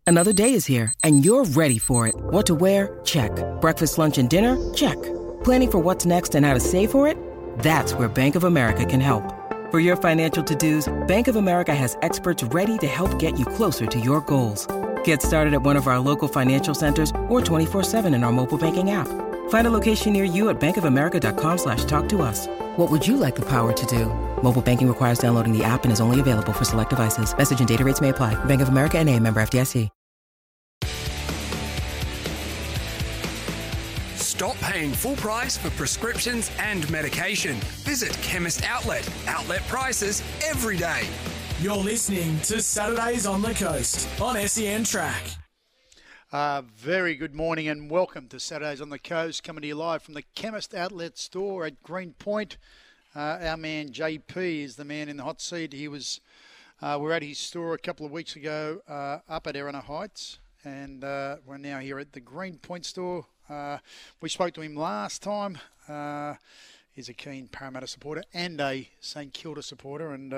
Another day is here, and you're ready for it. What to wear? Check. Breakfast, lunch, and dinner? Check. Planning for what's next and how to save for it? That's where Bank of America can help. For your financial to-dos, Bank of America has experts ready to help get you closer to your goals. Get started at one of our local financial centers or 24/7 in our mobile banking app. Find a location near you at bankofamerica.com/talktous. What would you like the power to do? Mobile banking requires downloading the app and is only available for select devices. Message and data rates may apply. Bank of America NA, member FDIC. Stop paying full price for prescriptions and medication. Visit Chemist Outlet. Outlet prices every day. You're listening to Saturdays on the Coast on SEN Track. Very good morning and welcome to Saturdays on the Coast, coming to you live from the Chemist Outlet store at Greenpoint. Our man JP is the man in the hot seat. We were at his store a couple of weeks ago up at Erina Heights, and we're now here at the Greenpoint store. We spoke to him last time. He's a keen Parramatta supporter and a St Kilda supporter, and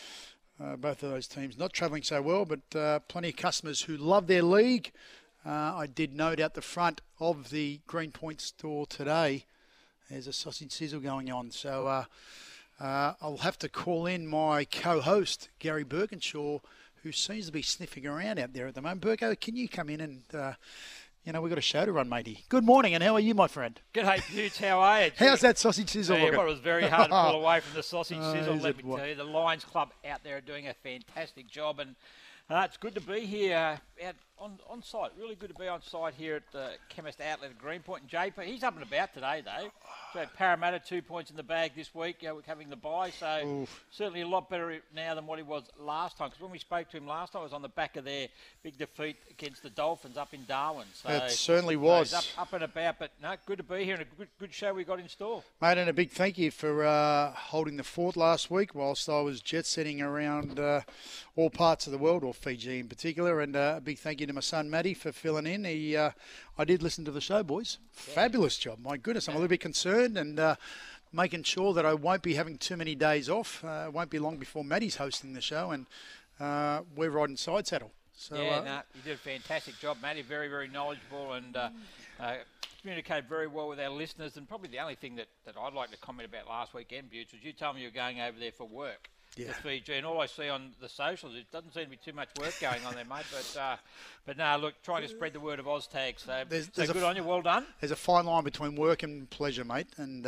both of those teams not travelling so well, but plenty of customers who love their league. I did note out the front of the Greenpoint store today, there's a sausage sizzle going on. So I'll have to call in my co-host, Gary Birkinshaw, who seems to be sniffing around out there at the moment. Birko, can you come in and... we've got a show to run, matey. Good morning, and how are you, my friend? G'day, Poots. How are you? How's that sausage sizzle looking? Well, it was very hard to pull away from the sausage sizzle, let me tell you. The Lions Club out there are doing a fantastic job, and it's good to be here out on site. Really good to be on site here at the Chemist Outlet at Greenpoint. And JP, he's up and about today, though. So Parramatta, 2 points in the bag this week. We're having the bye, so certainly a lot better now than what he was last time. Because when we spoke to him last time, it was on the back of their big defeat against the Dolphins up in Darwin. So it certainly was. So he's up and about, but no, good to be here and a good show we got in store. Mate, and a big thank you for holding the fort last week whilst I was jet-setting around all parts of the world, or Fiji in particular. And a big thank you to my son, Matty, for filling in. I did listen to the show, boys. Yeah. Fabulous job. My goodness, I'm a little bit concerned and making sure that I won't be having too many days off. It won't be long before Matty's hosting the show, and we're riding side saddle. So, you did a fantastic job, Matty. Very, very knowledgeable and communicated very well with our listeners. And probably the only thing that I'd like to comment about last weekend, Butch, was you told me you were going over there for work. Yeah. With Fiji, and all I see on the socials, it doesn't seem to be too much work going on there, mate. But no, look, trying to spread the word of OzTag. So good on you, well done. There's a fine line between work and pleasure, mate, and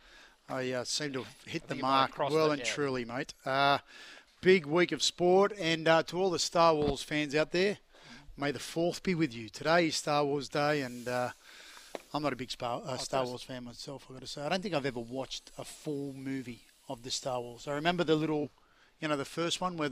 I seem to have hit the mark well and truly, mate. Big week of sport, and to all the Star Wars fans out there, may the 4th be with you. Today is Star Wars Day, and I'm not a big Star Wars fan myself, I've got to say. I don't think I've ever watched a full movie of the Star Wars. I remember the little, the first one where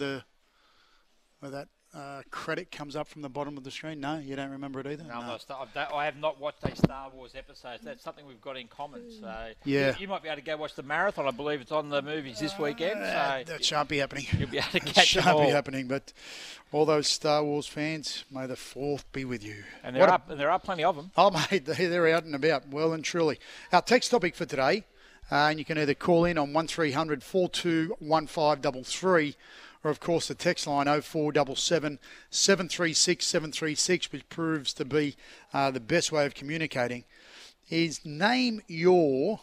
that credit comes up from the bottom of the screen. No, you don't remember it either? No. I have not watched a Star Wars episode. That's something we've got in common. So yeah. You might be able to go watch the marathon. I believe it's on the movies this weekend. So that shan't be happening. You'll be able to catch it shan't be happening, but all those Star Wars fans, may the 4th be with you. And there are plenty of them. Oh, mate, they're out and about, well and truly. Our text topic for today, and you can either call in on 1300 421533, or of course the text line 0477 736 736, which proves to be the best way of communicating, is name your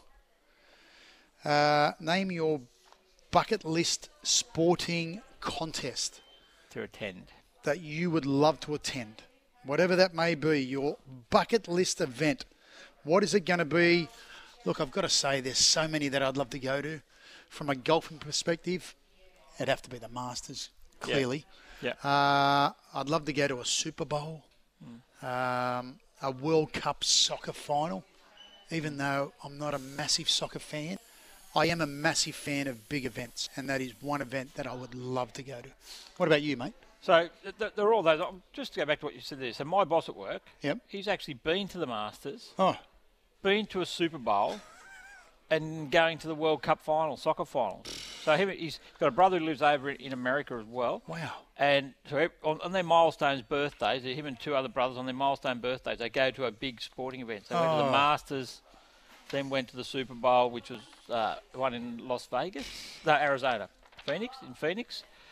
bucket list sporting contest to attend that you would love to attend, whatever that may be. Your bucket list event. What is it going to be? Look, I've got to say there's so many that I'd love to go to. From a golfing perspective, it'd have to be the Masters, clearly. Yeah. I'd love to go to a Super Bowl, a World Cup soccer final, even though I'm not a massive soccer fan. I am a massive fan of big events, and that is one event that I would love to go to. What about you, mate? So they're all those. Just to go back to what you said there. So my boss at work, he's actually been to the Masters. Oh. Been to a Super Bowl and going to the World Cup final, soccer final. So he's got a brother who lives over in America as well. Wow. And so on their milestone birthdays, him and 2 other brothers on their milestone birthdays, they go to a big sporting event. So they went to the Masters, then went to the Super Bowl, which was one in Las Vegas, Arizona, Phoenix.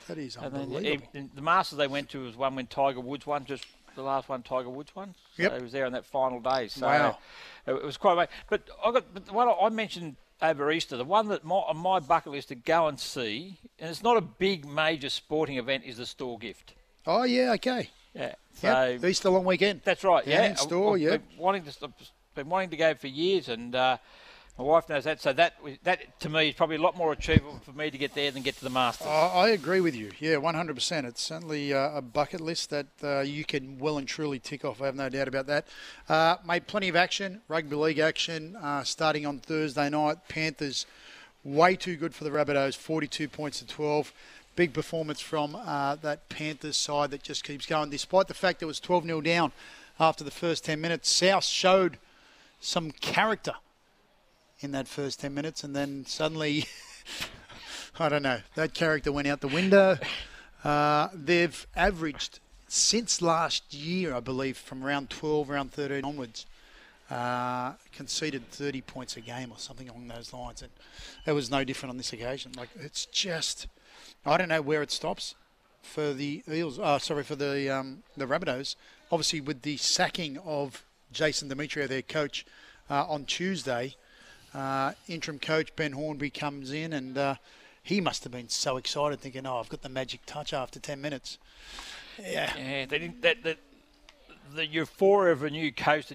That is And unbelievable. then the Masters they went to was one when Tiger Woods won, just the last one Tiger Woods won. So Yep. he was there on that final day. So Wow. it was quite amazing. But the one I mentioned over Easter, the one that on my bucket list to go and see, and it's not a big major sporting event, is the Store Gift. Oh, yeah, okay. Yeah. So Yep. Easter long weekend. that's right. Down Yeah. in Store, I've yeah. been wanting to go for years, and my wife knows that. So that to me is probably a lot more achievable for me to get there than get to the Masters. I agree with you. Yeah, 100%. It's certainly a bucket list that you can well and truly tick off. I have no doubt about that. Made plenty of action, rugby league action, starting on Thursday night. Panthers way too good for the Rabbitohs, 42 points to 12. Big performance from that Panthers side that just keeps going. Despite the fact it was 12-0 down after the first 10 minutes, South showed some character in that first 10 minutes, and then suddenly, I don't know, that character went out the window. They've averaged, since last year, I believe, from round 12, round 13 onwards, conceded 30 points a game or something along those lines, and it was no different on this occasion. Like, it's just, I don't know where it stops for the Eels, for the Rabbitohs. Obviously, with the sacking of Jason Demetrio, their coach, on Tuesday, interim coach Ben Hornby comes in, and he must have been so excited, thinking, "Oh, I've got the magic touch after 10 minutes." Yeah, they didn't, the euphoria of a new coach,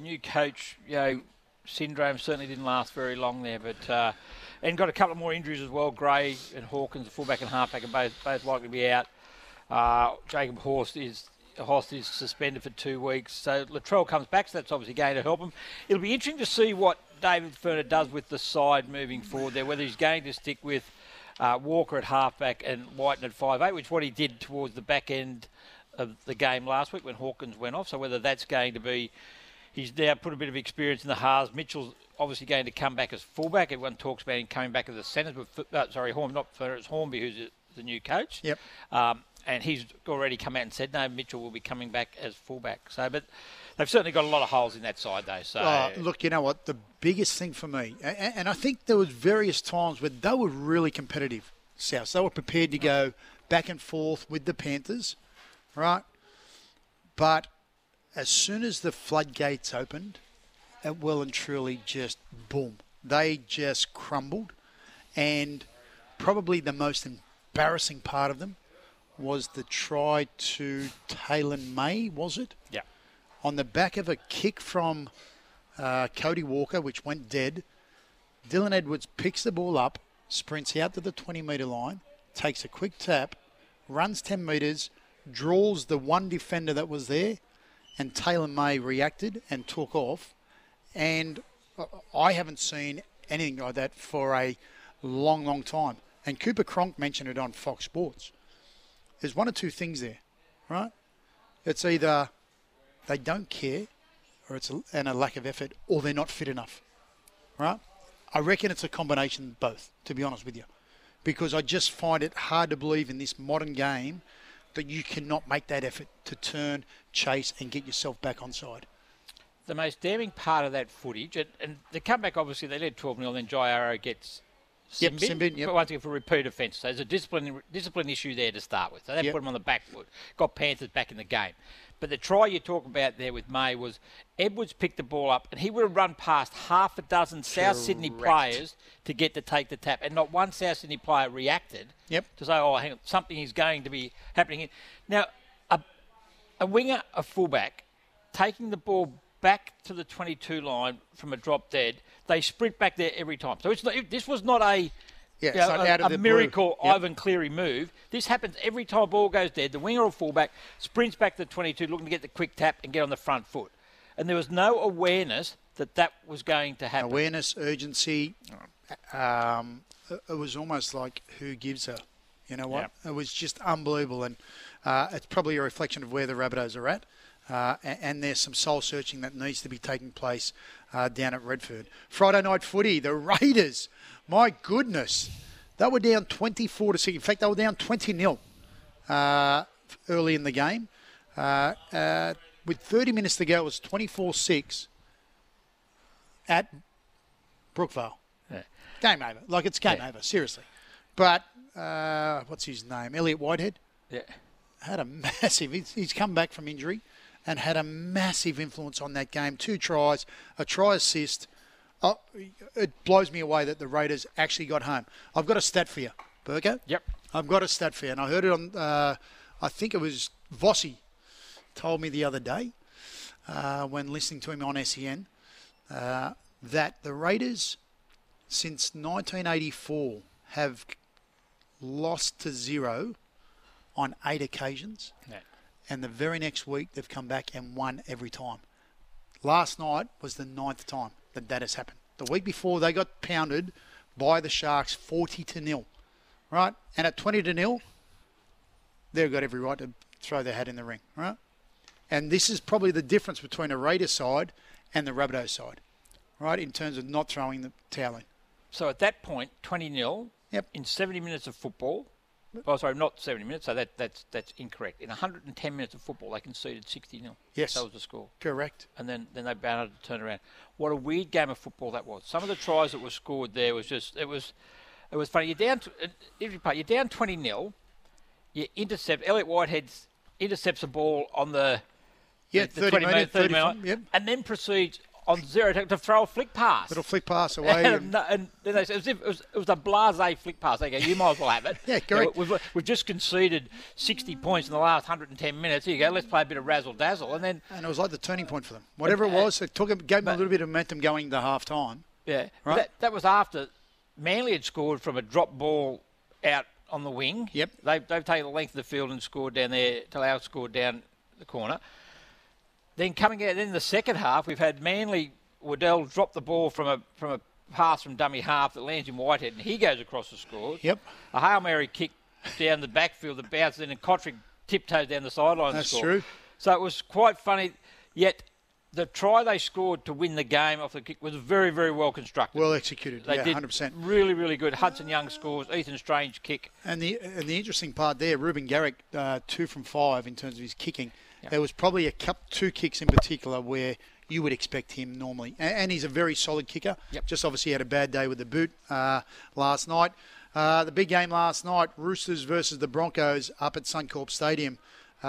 syndrome certainly didn't last very long there. But and got a couple of more injuries as well. Gray and Hawkins, the fullback and halfback, are both likely to be out. Jacob Horst is suspended for 2 weeks. So Latrell comes back, so that's obviously going to help him. It'll be interesting to see what David Furner does with the side moving forward there, whether he's going to stick with Walker at halfback and Whiten at 5'8", which is what he did towards the back end of the game last week when Hawkins went off. So whether that's going to be, he's now put a bit of experience in the halves. Mitchell's obviously going to come back as fullback. Everyone talks about him coming back as a centre, but not Furner, it's Hornby who's the new coach. Yep. And he's already come out and said, no, Mitchell will be coming back as fullback. So, but they've certainly got a lot of holes in that side, though. So, look, you know what? The biggest thing for me, and I think there was various times where they were really competitive, South. They were prepared to go back and forth with the Panthers, right? But as soon as the floodgates opened, it well and truly just boom. They just crumbled. And probably the most embarrassing part of them was the try to Taylon May, was it? yeah. On the back of a kick from Cody Walker, which went dead. Dylan Edwards picks the ball up, sprints out to the 20-metre line, takes a quick tap, runs 10 metres, draws the one defender that was there, and Taylon May reacted and took off. And I haven't seen anything like that for a long, long time. And Cooper Cronk mentioned it on Fox Sports. There's one or two things there, right? It's either they don't care, or it's a lack of effort, or they're not fit enough, right? I reckon it's a combination of both, to be honest with you, because I just find it hard to believe in this modern game that you cannot make that effort to turn, chase, and get yourself back onside. The most damning part of that footage, and the comeback, obviously, they led 12-0, then Jai Arrow gets Simbin, yep. But once again, for repeat offence. So there's a discipline issue there to start with. So they Yep. put him on the back foot. Got Panthers back in the game. But the try you talk about there with May was Edwards picked the ball up and he would have run past half a dozen South Sydney players to get to take the tap. And not one South Sydney player reacted Yep. to say, oh, hang on, something is going to be happening here. Now, a winger, a fullback, taking the ball back to the 22 line from a drop dead, they sprint back there every time. So this was not a miracle Yep. Ivan Cleary move. This happens every time a ball goes dead. The winger or fullback sprints back to the 22 looking to get the quick tap and get on the front foot. And there was no awareness that was going to happen. Awareness, urgency. It was almost like who gives a, you know what? Yeah. It was just unbelievable. And it's probably a reflection of where the Rabbitohs are at. And there's some soul searching that needs to be taking place down at Redfern. Friday night footy, the Raiders, my goodness, they were down 24-6. In fact, they were down 20-0 early in the game. With 30 minutes to go, it was 24-6 at Brookvale. Yeah. Game over. Like, it's game over, seriously. But what's his name? Elliot Whitehead. had a massive... He's come back from injury and had a massive influence on that game. 2 tries, a try assist. Oh, it blows me away that the Raiders actually got home. I've got a stat for you, Burko. Yep. I've got a stat for you, and I heard it on... I think it was Vossi told me the other day when listening to him on SEN that the Raiders, since 1984, have lost to 0 on 8 occasions. Yeah. And the very next week, they've come back and won every time. Last night was the 9th time that has happened. The week before, they got pounded by the Sharks 40-0, right? And at 20-0, they've got every right to throw their hat in the ring, right? And this is probably the difference between a Raiders side and the Rabbitohs side, right, in terms of not throwing the towel in. So at that point, 20-0 in 70 minutes of football. Oh, sorry, not 70 minutes, so that's incorrect. In 110 minutes of football, they conceded 60-0. Yes. That was the score. Correct. And then they bounded to turn around. What a weird game of football that was. Some of the tries that were scored there was just, it was funny. You're down 20-0. You intercept, Elliot Whitehead intercepts a ball on the 30 metre, yep. And then proceeds on 0 to throw a flick pass. Little flick pass away. And then they said, it was a blasé flick pass. They go, you might as well have it. Yeah, correct. We've just conceded 60 points in the last 110 minutes. Here you go, let's play a bit of razzle-dazzle. And it was like the turning point for them. Whatever it was, it gave them a little bit of momentum going to half-time. Yeah. Right? That was after Manly had scored from a drop ball out on the wing. Yep. They've taken the length of the field and scored down there. Talau scored down the corner. Then coming out in the second half, we've had Waddell drop the ball from a pass from dummy half that lands in Whitehead, and he goes across the scores. Yep. A Hail Mary kick down the backfield that bounces in, and Kotrick tiptoes down the sideline. That's score. true. So it was quite funny. Yet the try they scored to win the game off the kick was very, very well constructed. Well executed. They did 100%. Really, really good. Hudson Young scores. Ethan Strange kick. And the interesting part there, Ruben Garrick, 2 from 5 in terms of his kicking. Yep. There was probably 2 kicks in particular where you would expect him normally. And he's a very solid kicker. Yep. Just obviously had a bad day with the boot last night. The big game last night, Roosters versus the Broncos up at Suncorp Stadium.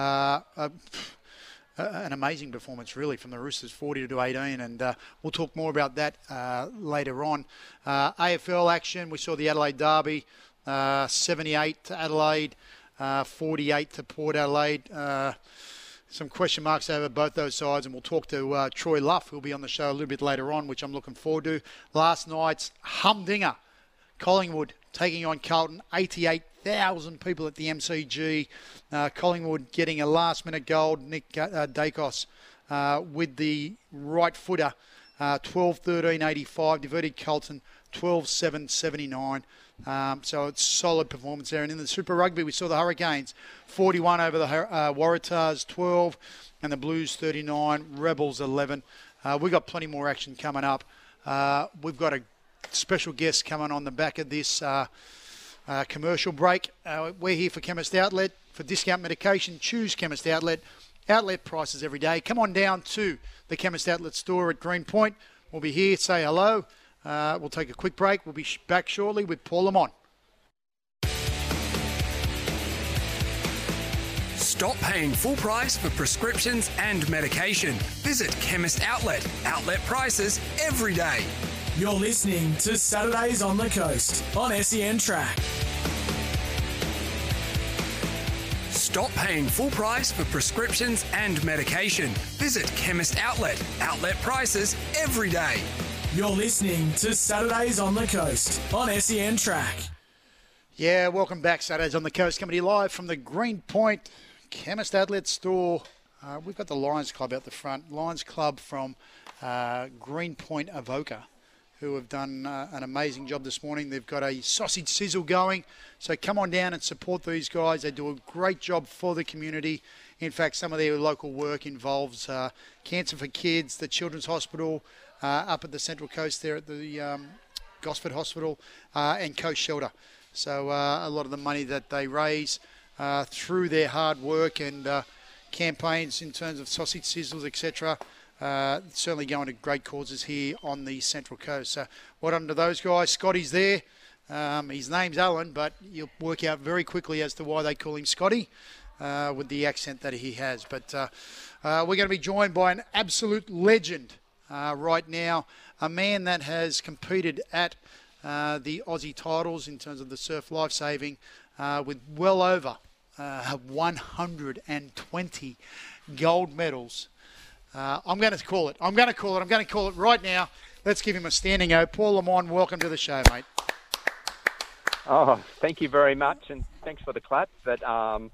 An amazing performance, really, from the Roosters, 40-18, and we'll talk more about that later on. AFL action, we saw the Adelaide Derby, 78 to Adelaide, 48 to Port Adelaide. Some question marks over both those sides, and we'll talk to Troy Luff, who'll be on the show a little bit later on, which I'm looking forward to. Last night's humdinger, Collingwood taking on Carlton, 88,000 people at the MCG. Collingwood getting a last-minute goal. Nick Dacos with the right footer, 12-13-85. Diverted Carlton, 12-7-79. So it's solid performance there. And in the Super Rugby, we saw the Hurricanes, 41 over the Waratahs, 12, and the Blues, 39, Rebels, 11. We've got plenty more action coming up. We've got a special guest coming on the back of this commercial break. We're here for Chemist Outlet. For discount medication, choose Chemist Outlet. Outlet prices every day. Come on down to the Chemist Outlet store at Greenpoint. We'll be here. Say hello. We'll take a quick break. We'll be back shortly with Paul Lamont. Stop paying full price for prescriptions and medication. Visit Chemist Outlet. Outlet prices every day. You're listening to Saturdays on the Coast on SEN Track. Stop paying full price for prescriptions and medication. Visit Chemist Outlet. Outlet prices every day. You're listening to Saturdays on the Coast on SEN Track. Yeah, welcome back. Saturdays on the Coast, coming to you live from the Greenpoint Chemist Outlet store. We've got the Lions Club out the front. Lions Club from Greenpoint Avoca, who have done an amazing job this morning. They've got a sausage sizzle going. So come on down and support these guys. They do a great job for the community. In fact, some of their local work involves Cancer for Kids, the Children's Hospital, up at the Central Coast there at the Gosford Hospital, and Coast Shelter. So a lot of the money that they raise through their hard work and campaigns in terms of sausage sizzles, etc., certainly going to great causes here on the Central Coast. So well done to those guys. Scotty's there. His name's Alan, but you'll work out very quickly as to why they call him Scotty with the accent that he has. But we're going to be joined by an absolute legend right now, a man that has competed at the Aussie titles in terms of the surf lifesaving with well over 120 gold medals. I'm going to call it right now. Let's give him a standing O. Paul Lamont, welcome to the show, mate. Oh, thank you very much, and thanks for the clap. But I've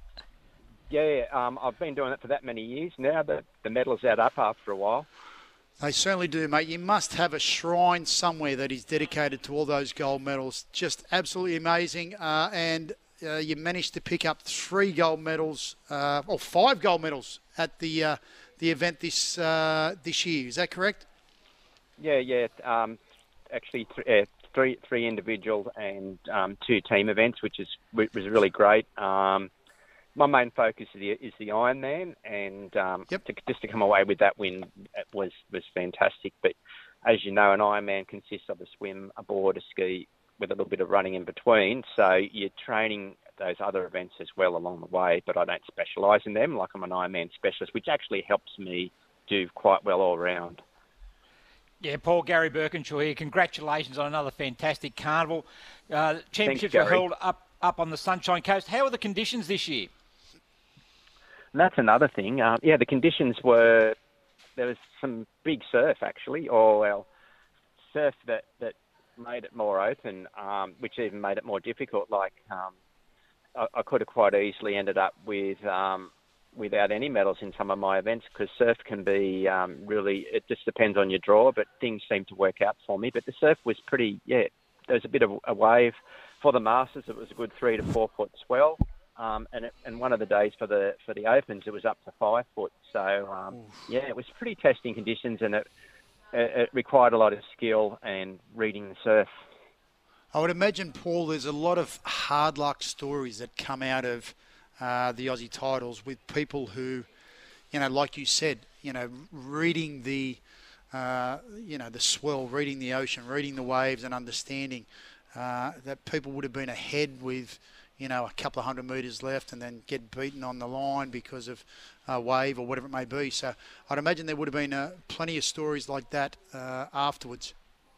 been doing it for that many years now. The medals add up after a while. They certainly do, mate. You must have a shrine somewhere that is dedicated to all those gold medals. Just absolutely amazing. And you managed to pick up 3 gold medals, or 5 gold medals at the event this year. Is that correct? Yeah. Actually, three individual and 2 team events, which was really great. My main focus is the Ironman, and just to come away with that win was fantastic. But as you know, an Ironman consists of a swim, a board, a ski, with a little bit of running in between. So you're training those other events as well along the way, but I don't specialise in them like I'm an Ironman specialist, which actually helps me do quite well all round. Yeah, Paul, Gary Birkinshaw here. Congratulations on another fantastic carnival. Championships were held up on the Sunshine Coast. How are the conditions this year? And that's another thing. The conditions were, there was some big surf actually, surf that made it more open, which even made it more difficult. Like I could have quite easily ended up without any medals in some of my events, because surf can be really, it just depends on your draw, but things seem to work out for me. But the surf was pretty, there was a bit of a wave. For the Masters, it was a good 3 to 4 foot swell. And one of the days for the Opens, it was up to 5 foot. So, it was pretty testing conditions, and it required a lot of skill and reading the surf. I would imagine, Paul, there's a lot of hard luck stories that come out of the Aussie titles with people who, like you said, reading the swell, reading the ocean, reading the waves, and understanding that people would have been ahead with, a couple of 100 metres left and then get beaten on the line because of a wave or whatever it may be. So I'd imagine there would have been plenty of stories like that afterwards.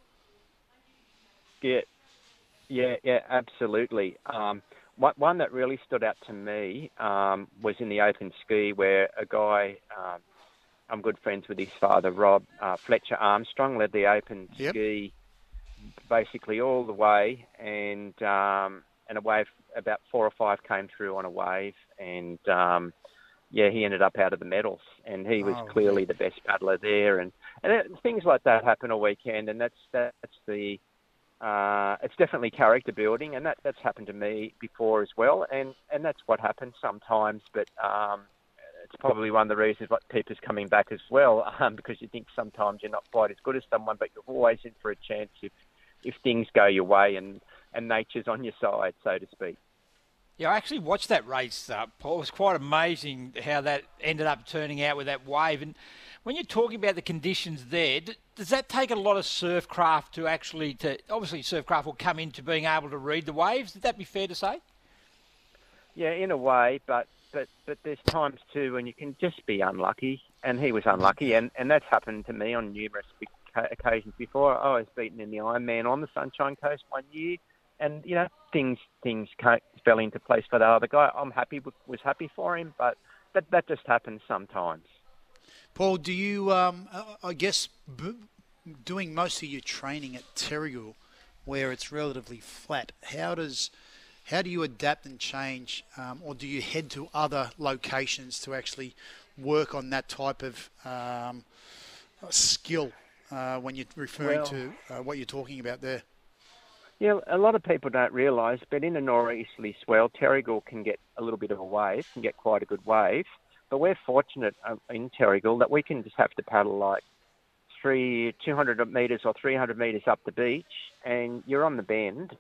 Yeah, absolutely. One that really stood out to me was in the open ski, where a guy, I'm good friends with his father, Rob, Fletcher Armstrong, led the open ski basically all the way, and a wave, about 4 or 5 came through on a wave, and he ended up out of the medals, and he was clearly the best paddler there, and things like that happen all weekend, and that's the it's definitely character building, and that's happened to me before as well, and that's what happens sometimes, but it's probably one of the reasons why keepers coming back as well, because you think sometimes you're not quite as good as someone, but you're always in for a chance if things go your way and nature's on your side, so to speak. Yeah, I actually watched that race, Paul. It was quite amazing how that ended up turning out with that wave. And when you're talking about the conditions there, does that take a lot of surfcraft obviously surfcraft will come into being able to read the waves? Would that be fair to say? Yeah, in a way, but there's times too when you can just be unlucky, and he was unlucky, and that's happened to me on numerous occasions before. I was beaten in the Ironman on the Sunshine Coast one year, and things fell into place for the other guy. Was happy for him, but that just happens sometimes. Paul, do you, I guess, doing most of your training at Terrigal, where it's relatively flat, how do you adapt and change, or do you head to other locations to actually work on that type of skill when you're referring to what you're talking about there? Yeah, a lot of people don't realise, but in a nor'easterly swell, Terrigal can get a little bit of a wave, can get quite a good wave. But we're fortunate in Terrigal that we can just have to paddle like 200 metres or 300 metres up the beach, and you're on the bend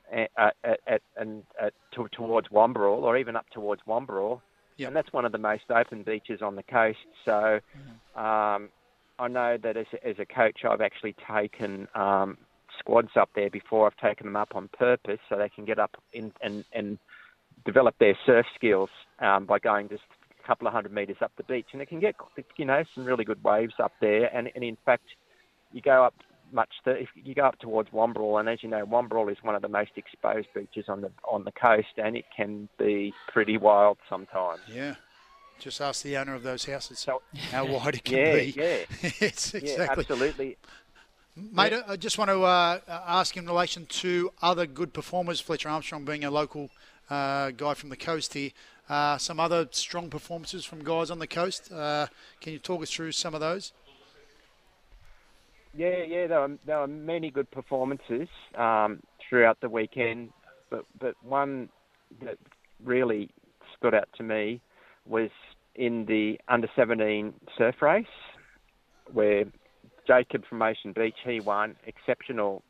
towards Wamberal, or even up towards Wamberal. Yep. And that's one of the most open beaches on the coast. So I know that as a coach, I've actually taken squads up there before. I've taken them up on purpose so they can get up in and develop their surf skills by going just a couple of 100 metres up the beach. And it can get, some really good waves up there. And in fact, you go up if you go up towards Wamberal, and as you know, Wamberal is one of the most exposed beaches on the coast, and it can be pretty wild sometimes. Yeah. Just ask the owner of those houses how wide it can be. Yeah, It's exactly. Yeah, absolutely. Mate, I just want to ask in relation to other good performers, Fletcher Armstrong being a local guy from the coast here, some other strong performances from guys on the coast. Can you talk us through some of those? Yeah, there were many good performances throughout the weekend, but one that really stood out to me was in the under-17 surf race, where Jacob from Ocean Beach, he won. Exceptional.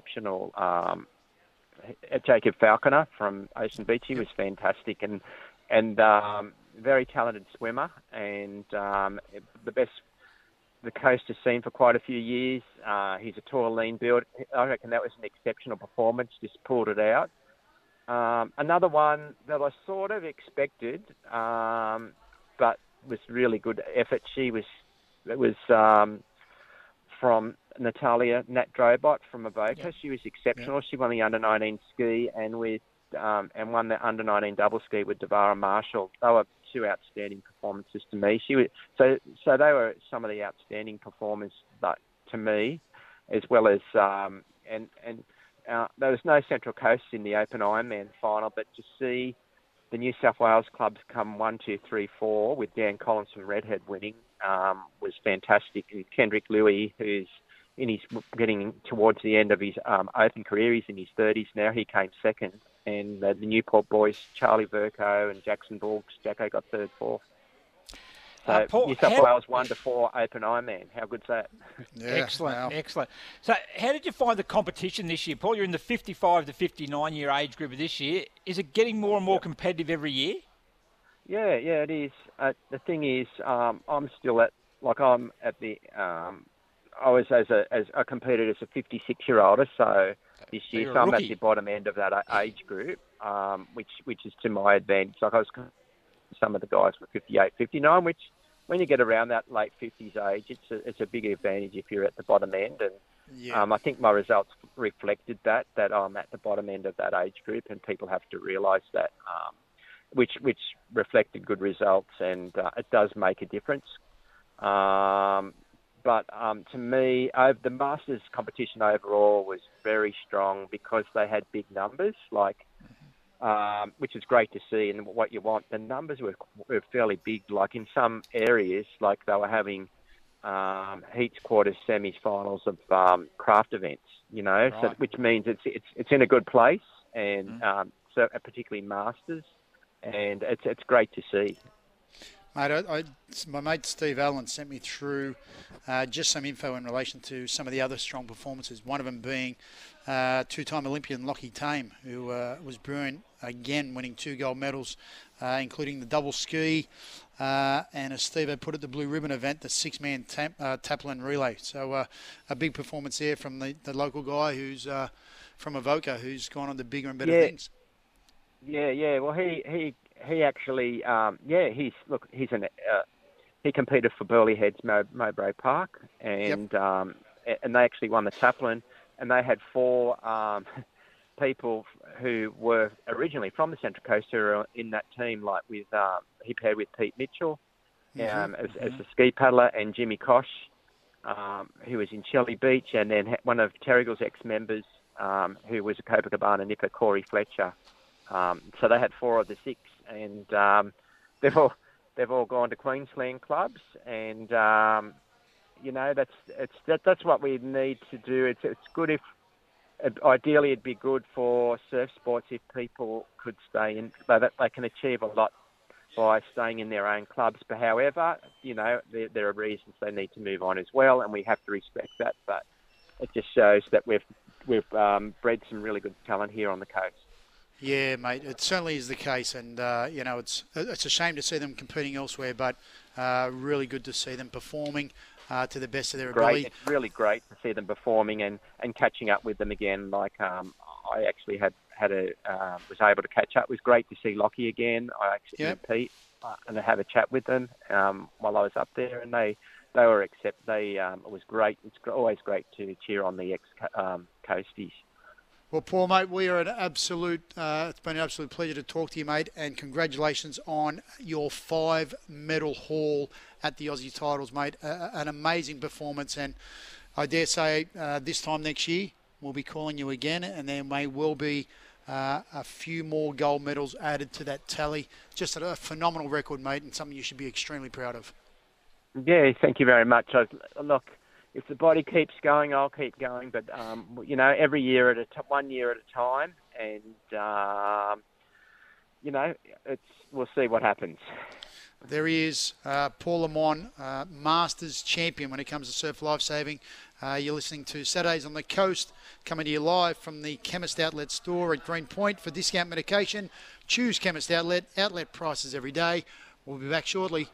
Jacob Falconer from Ocean Beach, he was fantastic and very talented swimmer, and the best the coast has seen for quite a few years. He's a tall, lean build. I reckon that was an exceptional performance. Just pulled it out. Another one that I sort of expected, but was really good effort. It was from Natalia Nat Drobot from Avoca. Yeah. She was exceptional. Yeah. She won the under-19 ski and won the under-19 double ski with Devara Marshall. They were two outstanding performances to me. So they were some of the outstanding performers to me, as well as there was no Central Coast in the Open Ironman final, but to see the New South Wales clubs come 1, 2, 3, 4 with Dan Collins from Redhead winning was fantastic. And Kendrick Louis, who's getting towards the end of his Open career, he's in his 30s now. He came second, and the Newport boys, Charlie Verco and Jackson Borgs, Jacko got third, fourth. So Paul, New South Wales 1 to 4 Open Ironman. How good's that? Yeah, Excellent. So how did you find the competition this year, Paul? You're in the 55 to 59 year age group of this year. Is it getting more and more competitive every year? Yeah, it is. The thing is, I'm still at the. I competed as a 56-year-older, so this year, so I'm at the bottom end of that age group, which is to my advantage. Like I was some of the guys were 58, 59, which when you get around that late 50s age, it's a big advantage if you're at the bottom end. And I think my results reflected that I'm at the bottom end of that age group, and people have to realise that, which reflected good results, and it does make a difference. But to me, the Masters competition overall was very strong because they had big numbers, which is great to see and what you want. The numbers were fairly big, like in some areas, like they were having heats, quarters, semis, finals of craft events, right. So which means it's in a good place, and so particularly Masters, and it's great to see. Mate, my mate Steve Allen sent me through just some info in relation to some of the other strong performances, one of them being two-time Olympian Lockie Tame, who was brilliant, again winning 2 gold medals, including the double ski, and as Steve had put it, the Blue Ribbon event, the 6-man Taplin relay. So a big performance there from the local guy who's from Avoca, who's gone on to bigger and better things. Yeah. Well, he actually, he competed for Burleigh Heads Mowbray Park, and and they actually won the Taplin, and they had 4 people who were originally from the Central Coast who were in that team, like with he paired with Pete Mitchell as a ski paddler, and Jimmy Kosh, who was in Shelley Beach, and then one of Terrigal's ex-members who was a Copacabana nipper, Corey Fletcher. So they had 4 of the 6, and they've all gone to Queensland clubs, and that's what we need to do. It's good if ideally it'd be good for surf sports if people could stay in. They can achieve a lot by staying in their own clubs. But however, there are reasons they need to move on as well, and we have to respect that. But it just shows that we've bred some really good talent here on the coast. Yeah, mate, it certainly is the case, and it's a shame to see them competing elsewhere, but really good to see them performing to the best of their ability. It's really great to see them performing and catching up with them again. Like I actually was able to catch up. It was great to see Lockie again. I actually met Pete and have a chat with them while I was up there, and they were it was great. It's always great to cheer on the ex-Coasties. Well, Paul, mate, it's been an absolute pleasure to talk to you, mate, and congratulations on your 5-medal haul at the Aussie titles, mate. An amazing performance, and I dare say this time next year we'll be calling you again, and there may well be a few more gold medals added to that tally. Just a phenomenal record, mate, and something you should be extremely proud of. Yeah, thank you very much. Look, if the body keeps going, I'll keep going. But every year one year at a time, and we'll see what happens. There he is, Paul Lamont, Masters champion when it comes to surf lifesaving. You're listening to Saturdays on the Coast, coming to you live from the Chemist Outlet store at Green Point. For discount medication, choose Chemist Outlet. Outlet prices every day. We'll be back shortly.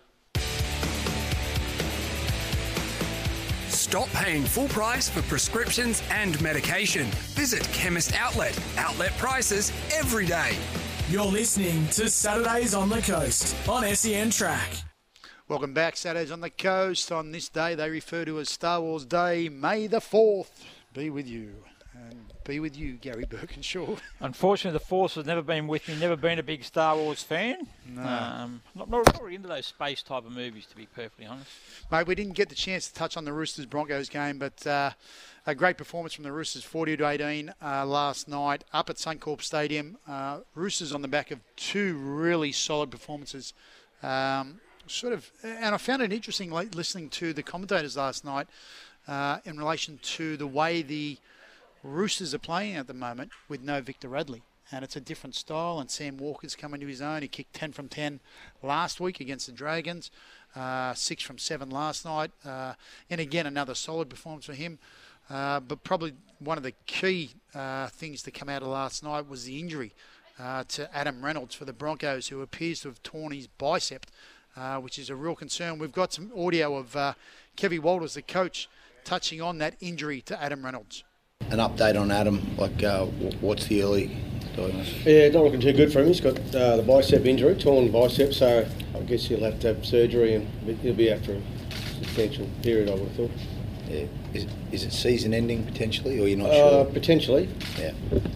Stop paying full price for prescriptions and medication. Visit Chemist Outlet. Outlet prices every day. You're listening to Saturdays on the Coast on SEN Track. Welcome back, Saturdays on the Coast. On this day they refer to as Star Wars Day. May the 4th be with you. And be with you, Gary Birkinshaw. Unfortunately, the Force has never been with me. Never been a big Star Wars fan. No. Not really into those space type of movies, to be perfectly honest. Mate, we didn't get the chance to touch on the Roosters-Broncos game, but a great performance from the Roosters, 40-18 last night up at Suncorp Stadium. Roosters on the back of 2 really solid performances. And I found it interesting listening to the commentators last night in relation to the way the Roosters are playing at the moment with no Victor Radley. And it's a different style, and Sam Walker's come into his own. He kicked 10 from 10 last week against the Dragons, 6 from 7 last night. And again, another solid performance for him. But probably one of the key things to come out of last night was the injury to Adam Reynolds for the Broncos, who appears to have torn his bicep, which is a real concern. We've got some audio of Kevy Walters, the coach, touching on that injury to Adam Reynolds. An update on Adam, what's the early diagnosis? Yeah, not looking too good for him. He's got the bicep injury, torn bicep, so I guess he'll have to have surgery, and he'll be after a substantial period, I would have thought. Yeah. Is it season ending potentially, or you're not sure? Potentially. Yeah.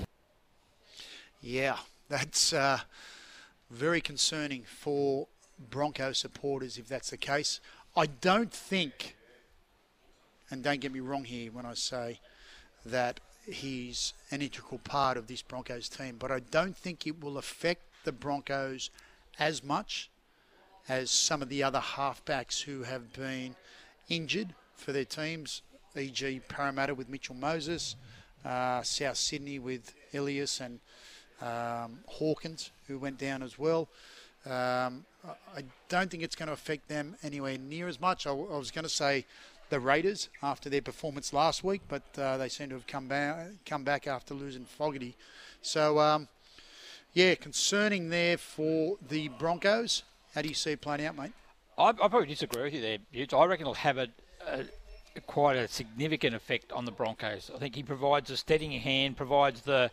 Yeah, that's very concerning for Bronco supporters if that's the case. I don't think, and don't get me wrong here when I say that he's an integral part of this Broncos team, but I don't think it will affect the Broncos as much as some of the other halfbacks who have been injured for their teams, e.g. Parramatta with Mitchell Moses, South Sydney with Elias and Hawkins, who went down as well. I don't think it's going to affect them anywhere near as much. I was going to say the Raiders after their performance last week, but they seem to have come back after losing Fogarty. So, concerning there for the Broncos. How do you see it playing out, mate? I probably disagree with you there, Hughes. I reckon it'll have quite a significant effect on the Broncos. I think he provides a steadying hand, provides the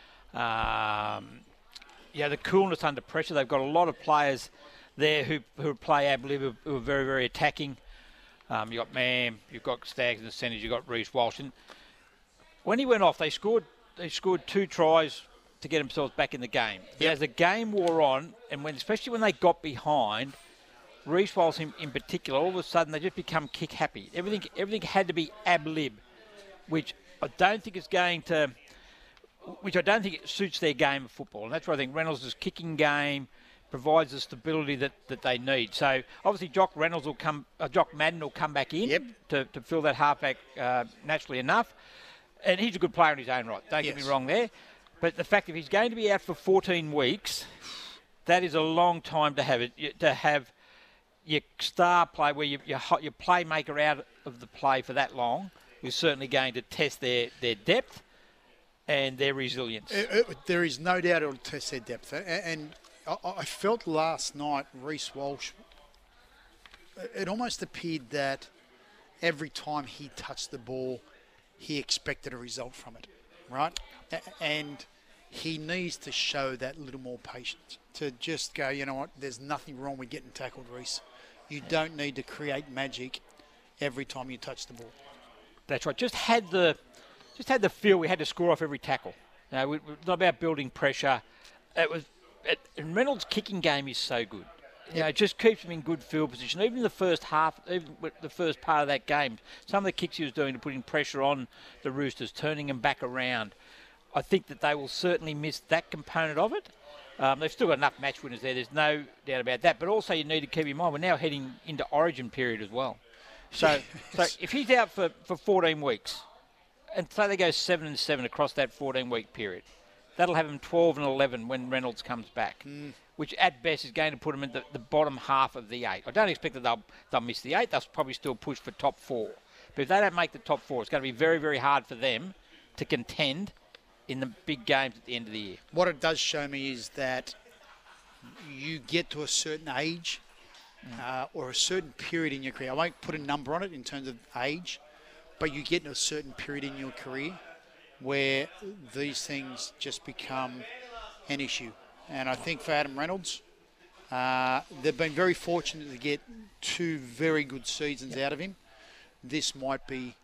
coolness under pressure. They've got a lot of players there who play ab lib, who are very, very attacking. You've got Mam, you've got Staggs in the centres, you've got Reece Walsh. And when he went off, they scored 2 tries to get themselves back in the game. Yep. As the game wore on, and especially when they got behind, Reece Walsh in particular, all of a sudden they just become kick happy. Everything had to be ab lib, which I don't think it suits their game of football. And that's why I think Reynolds' kicking game provides the stability that they need. So obviously Jock Madden will come back in to fill that halfback naturally enough. And he's a good player in his own right. Don't get me wrong there. But the fact that he's going to be out for 14 weeks, that is a long time to have your star play where your playmaker out of the play for that long is certainly going to test their depth. and their resilience. There is no doubt it'll test their depth. And I felt last night, Reece Walsh, it almost appeared that every time he touched the ball, he expected a result from it, right? And he needs to show that little more patience, to just go, you know what, there's nothing wrong with getting tackled, Reece. You don't need to create magic every time you touch the ball. That's right. Just had the feel we had to score off every tackle. You know, it's not about building pressure. And Reynolds' kicking game is so good. You know, it just keeps him in good field position. Even in the first half, even with the first part of that game, some of the kicks he was doing to putting pressure on the Roosters, turning them back around. I think that they will certainly miss that component of it. They've still got enough match winners there. There's no doubt about that. But also you need to keep in mind, we're now heading into Origin period as well. So if he's out for 14 weeks, and say they go 7-7 across that 14-week period, that'll have him 12-11 when Reynolds comes back, which at best is going to put them in the bottom half of the 8. I don't expect that they'll miss the 8. They'll probably still push for top 4. But if they don't make the top 4, it's going to be very, very hard for them to contend in the big games at the end of the year. What it does show me is that you get to a certain age or a certain period in your career. I won't put a number on it in terms of age, but you get to a certain period in your career where these things just become an issue. And I think for Adam Reynolds, they've been very fortunate to get 2 very good seasons out of him. This might be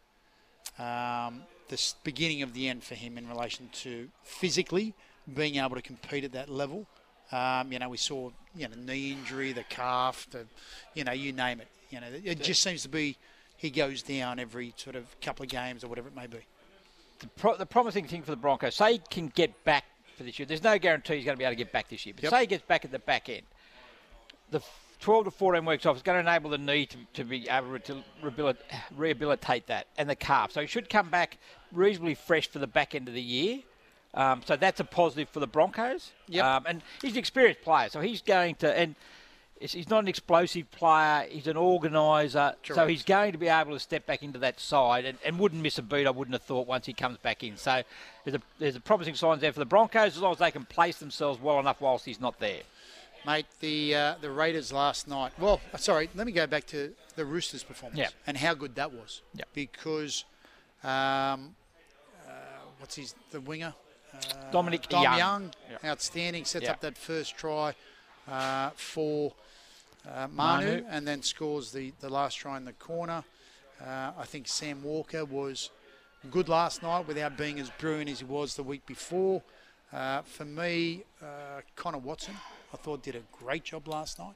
the beginning of the end for him in relation to physically being able to compete at that level. We saw, knee injury, the calf, you name it. It just seems to be he goes down every sort of couple of games or whatever it may be. The promising thing for the Broncos, say he can get back for this year. There's no guarantee he's going to be able to get back this year. But say he gets back at the back end. The 12 to 14 weeks off is going to enable the knee to be able to rehabilitate that and the calf. So he should come back reasonably fresh for the back end of the year. So that's a positive for the Broncos. Yep. And he's an experienced player. So he's going to... and he's not an explosive player. He's an organiser. So he's going to be able to step back into that side and wouldn't miss a beat, I wouldn't have thought, once he comes back in. So there's a promising signs there for the Broncos, as long as they can place themselves well enough whilst he's not there. Mate, the Raiders last night... Well, sorry, let me go back to the Roosters' performance and how good that was. Yep. Because, the winger? Dominic Young. Yep. Outstanding. Sets up that first try for Manu and then scores the last try in the corner. I think Sam Walker was good last night without being as brilliant as he was the week before. For me, Connor Watson, I thought did a great job last night.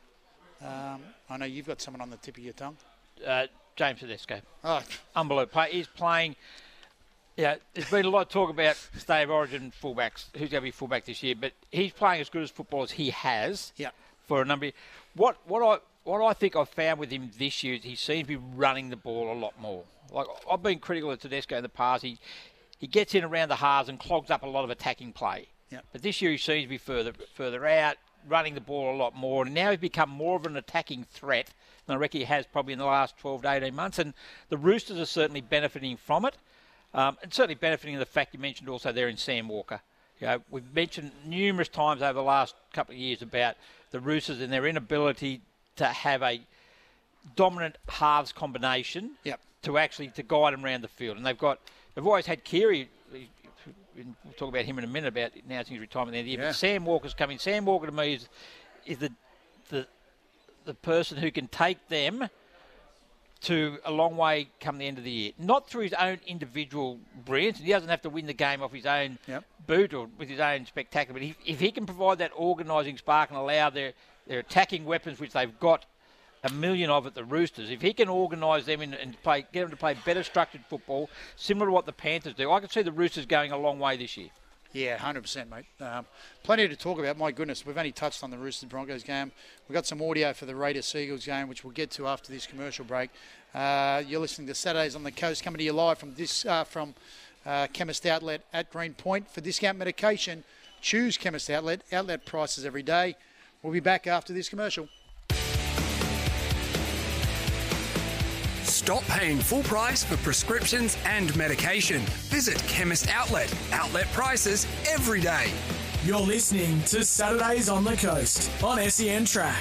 I know you've got someone on the tip of your tongue. James Tedesco. Oh. Unbelievable. He's playing... Yeah, there's been a lot of talk about State of Origin fullbacks, who's going to be fullback this year, but he's playing as good as football as he has for a number of years. What I think I've found with him this year is he seems to be running the ball a lot more. Like, I've been critical of Tedesco in the past. He gets in around the halves and clogs up a lot of attacking play. Yep. But this year he seems to be further out, running the ball a lot more, and now he's become more of an attacking threat than I reckon he has probably in the last 12 to 18 months, and the Roosters are certainly benefiting from it. And certainly benefiting the fact you mentioned also there in Sam Walker. We've mentioned numerous times over the last couple of years about the Roosters and their inability to have a dominant halves combination to guide them around the field. And they've always had Keary. We'll talk about him in a minute about announcing his retirement at the end of the year. But Sam Walker's coming. Sam Walker to me is the person who can take them to a long way come the end of the year. Not through his own individual brilliance. He doesn't have to win the game off his own boot or with his own spectacular. But if he can provide that organising spark and allow their attacking weapons, which they've got a million of at the Roosters, if he can organise them and get them to play better structured football, similar to what the Panthers do, I can see the Roosters going a long way this year. Yeah, 100%, mate. Plenty to talk about. My goodness, we've only touched on the Roosters-Broncos game. We've got some audio for the Raiders-Seagulls game, which we'll get to after this commercial break. You're listening to Saturdays on the Coast, coming to you live from Chemist Outlet at Greenpoint. For discount medication, choose Chemist Outlet. Outlet prices every day. We'll be back after this commercial. Stop paying full price for prescriptions and medication. Visit Chemist Outlet. Outlet prices every day. You're listening to Saturdays on the Coast on SEN Track.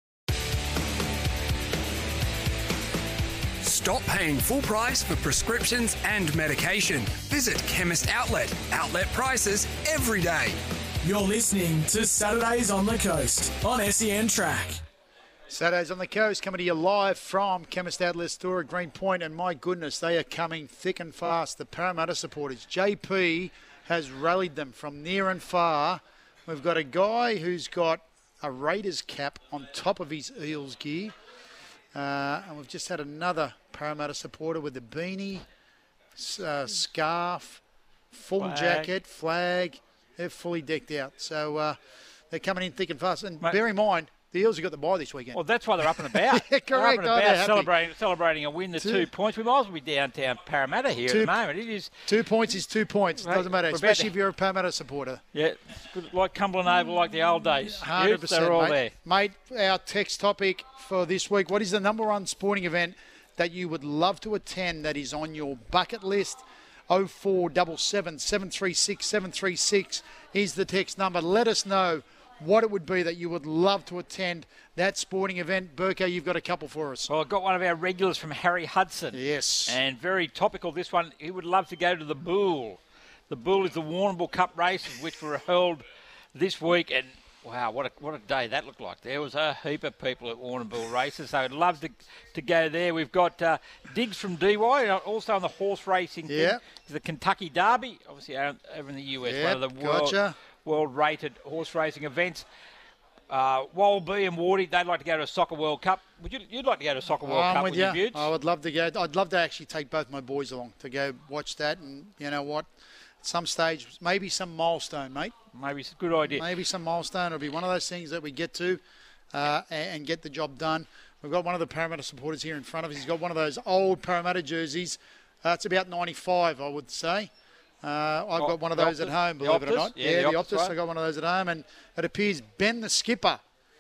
Stop paying full price for prescriptions and medication. Visit Chemist Outlet. Outlet prices every day. You're listening to Saturdays on the Coast on SEN Track. Saturdays on the Coast coming to you live from Chemist Outlet Store at Green Point, and my goodness, they are coming thick and fast. The Parramatta supporters. JP has rallied them from near and far. We've got a guy who's got a Raiders cap on top of his Eels gear. And we've just had another Parramatta supporter with the beanie, scarf, full jacket, flag. They're fully decked out. So they're coming in thick and fast. And bear in mind, the Eels have got the bye this weekend. Well, that's why they're up and about. Yeah, correct. They're up and about, happy. celebrating a win, the 2 points. We might as well be downtown Parramatta here at the moment. It is 2 points is 2 points. It doesn't matter, especially if you're a Parramatta supporter. Yeah, like Cumberland Oval, like the old days. 100%, they're all mate. there. Mate, our text topic for this week, what is the number one sporting event that you would love to attend that is on your bucket list? 0477 736 736 is the text number. Let us know what it would be that you would love to attend that sporting event. Burko, you've got a couple for us. Well, I've got one of our regulars from Harry Hudson. Yes. And very topical, this one. He would love to go to the Bull. The Bull is the Warrnambool Cup races, which were held this week. And, wow, what a day that looked like. There was a heap of people at Warrnambool races, so I'd love to go there. We've got Diggs from DY, also on the horse racing thing. The Kentucky Derby, obviously over in the US, one of the world-rated horse racing events. Wallaby and Wardy, they'd like to go to a Soccer World Cup. You'd like to go to a Soccer World Cup with your Beauts? I would love to go. I'd love to actually take both my boys along to go watch that. And you know what? At some stage, maybe some milestone, mate. Maybe it's a good idea. Maybe some milestone. It'll be one of those things that we get to and get the job done. We've got one of the Parramatta supporters here in front of us. He's got one of those old Parramatta jerseys. It's about 95, I would say. I've got one of those at home, believe it or not. Yeah, the Optus. I've got one of those at home. And it appears Ben the Skipper,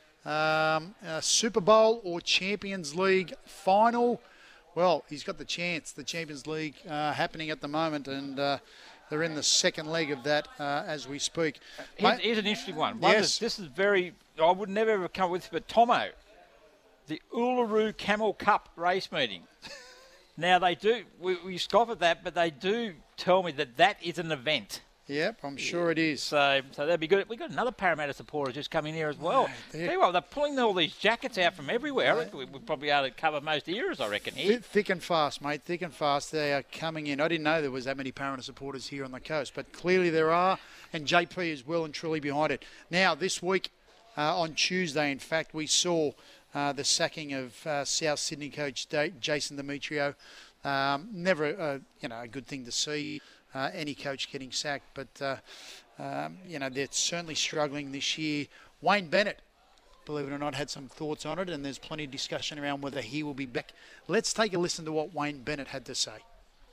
Super Bowl or Champions League final. Well, he's got the chance. The Champions League happening at the moment, and they're in the second leg of that as we speak. Here's an interesting one. Yes. This is very, I would never ever come with, but Tomo, the Uluru Camel Cup race meeting. Now, they do, we scoff at that, but they do tell me that is an event. Yep, I'm sure it is. So that'd be good. We've got another Parramatta supporter just come in here as well. Tell you what, they're pulling all these jackets out from everywhere. I reckon we'd probably be able to cover most eras, I reckon, here. Thick and fast, mate. Thick and fast. They are coming in. I didn't know there was that many Parramatta supporters here on the coast, but clearly there are, and JP is well and truly behind it. Now, this week, on Tuesday, in fact, we saw the sacking of South Sydney coach Jason Demetrio. Never, a good thing to see. Any coach getting sacked, but they're certainly struggling this year. Wayne Bennett, believe it or not, had some thoughts on it, and there's plenty of discussion around whether he will be back. Let's take a listen to what Wayne Bennett had to say.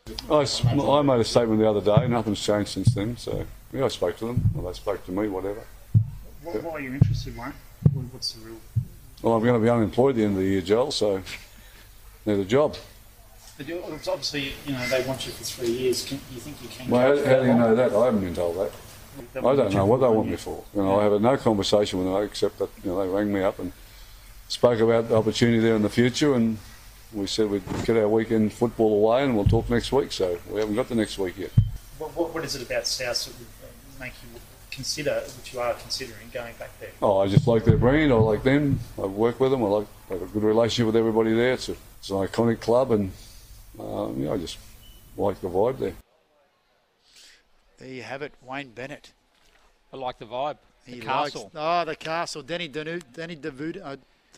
I made a statement the other day. Nothing's changed since then, so I spoke to them, or they spoke to me, whatever. Why are you interested, Wayne? What's the real? Well, I'm going to be unemployed at the end of the year, Joel, so need a job. But obviously, they want you for 3 years. You think you can? Well, how do you know that? I haven't been told that. I don't know what they want me for. I had no conversation with them except that they rang me up and spoke about the opportunity there in the future, and we said we'd get our weekend football away and we'll talk next week. So we haven't got the next week yet. What is it about South that would make you consider, which you are considering, going back there? Oh, I just like their brand. I like them. I work with them. I have a good relationship with everybody there. It's an iconic club, and I just like the vibe there. There you have it, Wayne Bennett. I like the vibe. The castle. The castle. Danny Denudo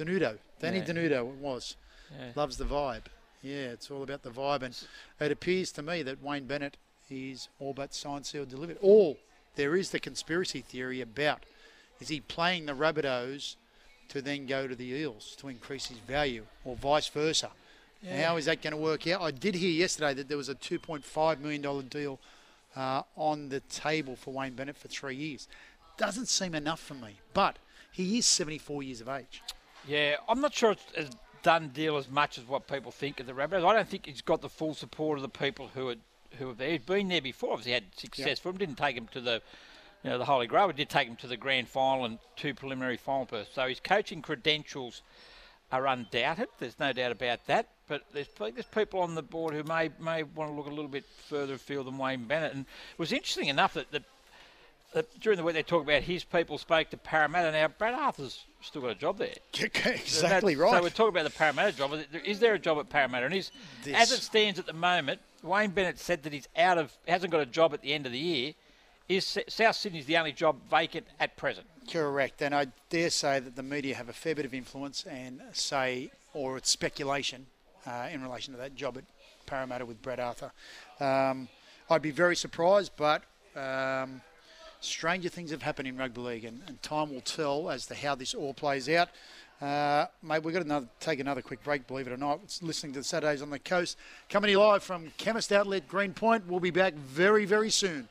it was. Yeah. Loves the vibe. Yeah, it's all about the vibe. And it appears to me that Wayne Bennett is all but signed, sealed, delivered. Or there is the conspiracy theory about, is he playing the Rabbitohs to then go to the Eels to increase his value, or vice versa? Yeah. How is that going to work out? I did hear yesterday that there was a $2.5 million deal on the table for Wayne Bennett for 3 years. Doesn't seem enough for me, but he is 74 years of age. Yeah, I'm not sure it's as done deal as much as what people think of the Rabbitohs. I don't think he's got the full support of the people who are there. He's been there before. Obviously, had success for him. Didn't take him to the Holy Grail. It did take him to the grand final and 2 preliminary final berths. So his coaching credentials are undoubted. There's no doubt about that. But there's people on the board who may want to look a little bit further afield than Wayne Bennett. And it was interesting enough that during the week they talk about his people spoke to Parramatta. Now, Brad Arthur's still got a job there. Exactly right. So we're talking about the Parramatta job. Is there a job at Parramatta? And as it stands at the moment, Wayne Bennett said that he's hasn't got a job at the end of the year. South Sydney's the only job vacant at present. Correct. And I dare say that the media have a fair bit of influence and or it's speculation in relation to that job at Parramatta with Brad Arthur. I'd be very surprised, but stranger things have happened in rugby league, and time will tell as to how this all plays out. Mate, we've got to take another quick break, believe it or not. It's listening to the Saturdays on the Coast. Coming to you live from Chemist Outlet Greenpoint. We'll be back very, very soon.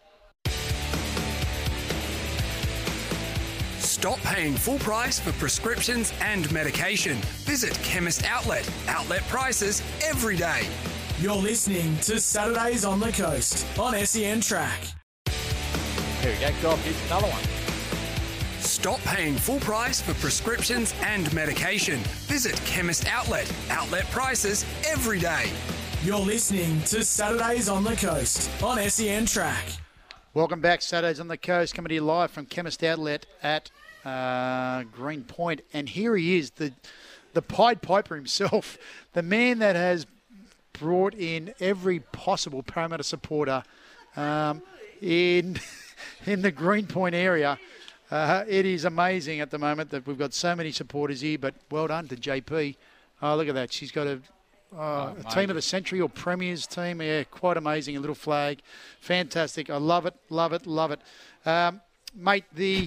Stop paying full price for prescriptions and medication. Visit Chemist Outlet. Outlet prices every day. You're listening to Saturdays on the Coast on SEN Track. Here we go, Gob, here's another one. Stop paying full price for prescriptions and medication. Visit Chemist Outlet. Outlet prices every day. You're listening to Saturdays on the Coast on SEN Track. Welcome back, Saturdays on the Coast, coming to you live from Chemist Outlet at Greenpoint. And here he is, the Pied Piper himself, the man that has brought in every possible Parramatta supporter in the Greenpoint area. It is amazing at the moment that we've got so many supporters here, but well done to JP. Oh, look at that. She's got a team of the century or Premier's team. Yeah, quite amazing. A little flag. Fantastic. I love it, love it, love it. Mate,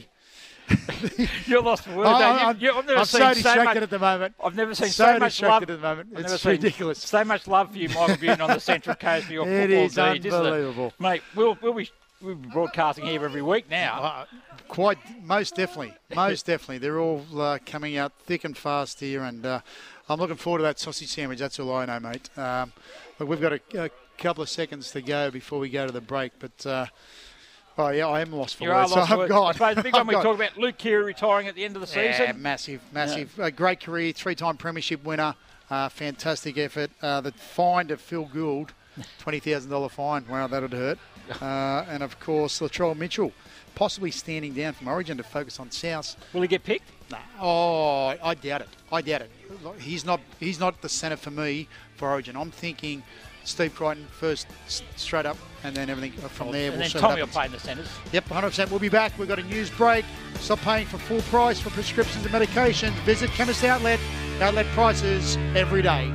You're lost for words. I'm so distracted at the moment. I've never seen so much love at the moment. It's ridiculous. So much love for you, Michael Button, on the Central Coast for your football deed. It is unbelievable. Mate, we'll be broadcasting here every week now. Quite, most definitely. Most definitely. They're all coming out thick and fast here, and I'm looking forward to that sausage sandwich. That's all I know, mate. But we've got a couple of seconds to go before we go to the break, but... Oh, yeah, I am lost for words. I suppose the big one we talk about, Luke Keary retiring at the end of the season. Yeah, massive. Yeah. A great career, 3-time premiership winner, fantastic effort. The fine to Phil Gould, $20,000 fine. Wow, that would hurt. And, of course, Latrell Mitchell, possibly standing down from Origin to focus on South. Will he get picked? No. Oh, I doubt it. He's not the centre for me for Origin. I'm thinking... Steve Crichton first, straight up, and then everything from there. And then Tommy will play in the centres. Yep, 100%. We'll be back. We've got a news break. Stop paying for full price for prescriptions and medications. Visit Chemist Outlet. Outlet prices every day.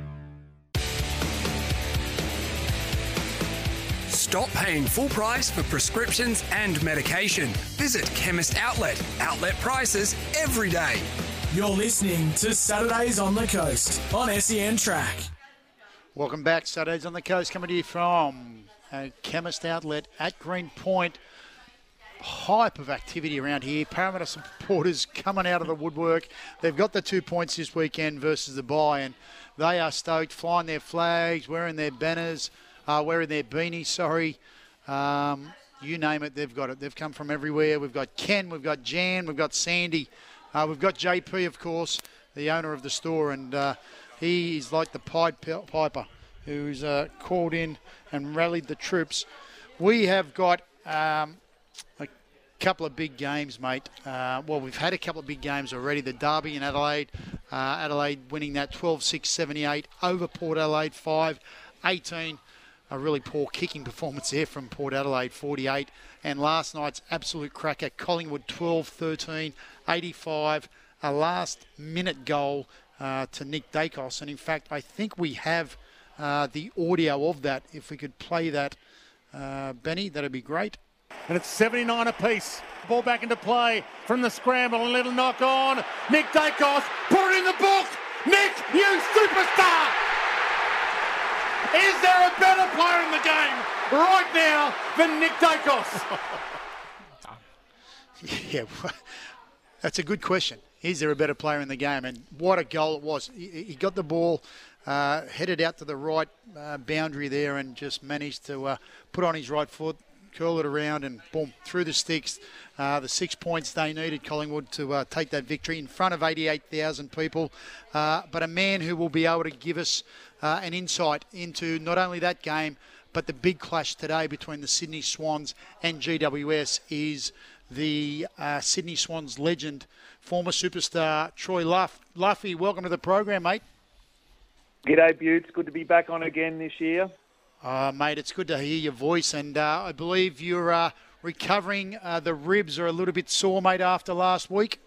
Stop paying full price for prescriptions and medication. Visit Chemist Outlet. Outlet prices every day. You're listening to Saturdays on the Coast on SEN Track. Welcome back, Saturdays on the Coast, coming to you from Chemist Outlet at Greenpoint. Hype of activity around here. Parramatta supporters coming out of the woodwork. They've got the 2 points this weekend versus the bye, and they are stoked, flying their flags, wearing their banners, wearing their beanies, you name it, they've got it. They've come from everywhere. We've got Ken, we've got Jan, we've got Sandy, we've got JP, of course, the owner of the store, and he is like the Pied Piper who's called in and rallied the troops. We have got a couple of big games, mate. We've had a couple of big games already. The derby in Adelaide. Adelaide winning that 12-6-78 over Port Adelaide 5-18. A really poor kicking performance there from Port Adelaide 48. And last night's absolute cracker, Collingwood 12-13, 85. A last-minute goal to Nick Dacos, and in fact I think we have the audio of that. If we could play that, Benny, that'd be great. And it's 79 apiece. Ball back into play from the scramble, a little knock on. Nick Dacos, put it in the book. Nick, you superstar! Is there a better player in the game right now than Nick Dacos? Yeah, that's a good question. is there a better player in the game? And what a goal it was. He got the ball, headed out to the right boundary there and just managed to put on his right foot, curl it around and boom, through the sticks. The 6 points they needed, Collingwood, to take that victory in front of 88,000 people. But a man who will be able to give us an insight into not only that game, but the big clash today between the Sydney Swans and GWS is the Sydney Swans legend, former superstar Troy Luff. Luffy, welcome to the program, mate. G'day, Butts. Good to be back on again this year. Mate, it's good to hear your voice, and I believe you're recovering. The ribs are a little bit sore, mate, after last week.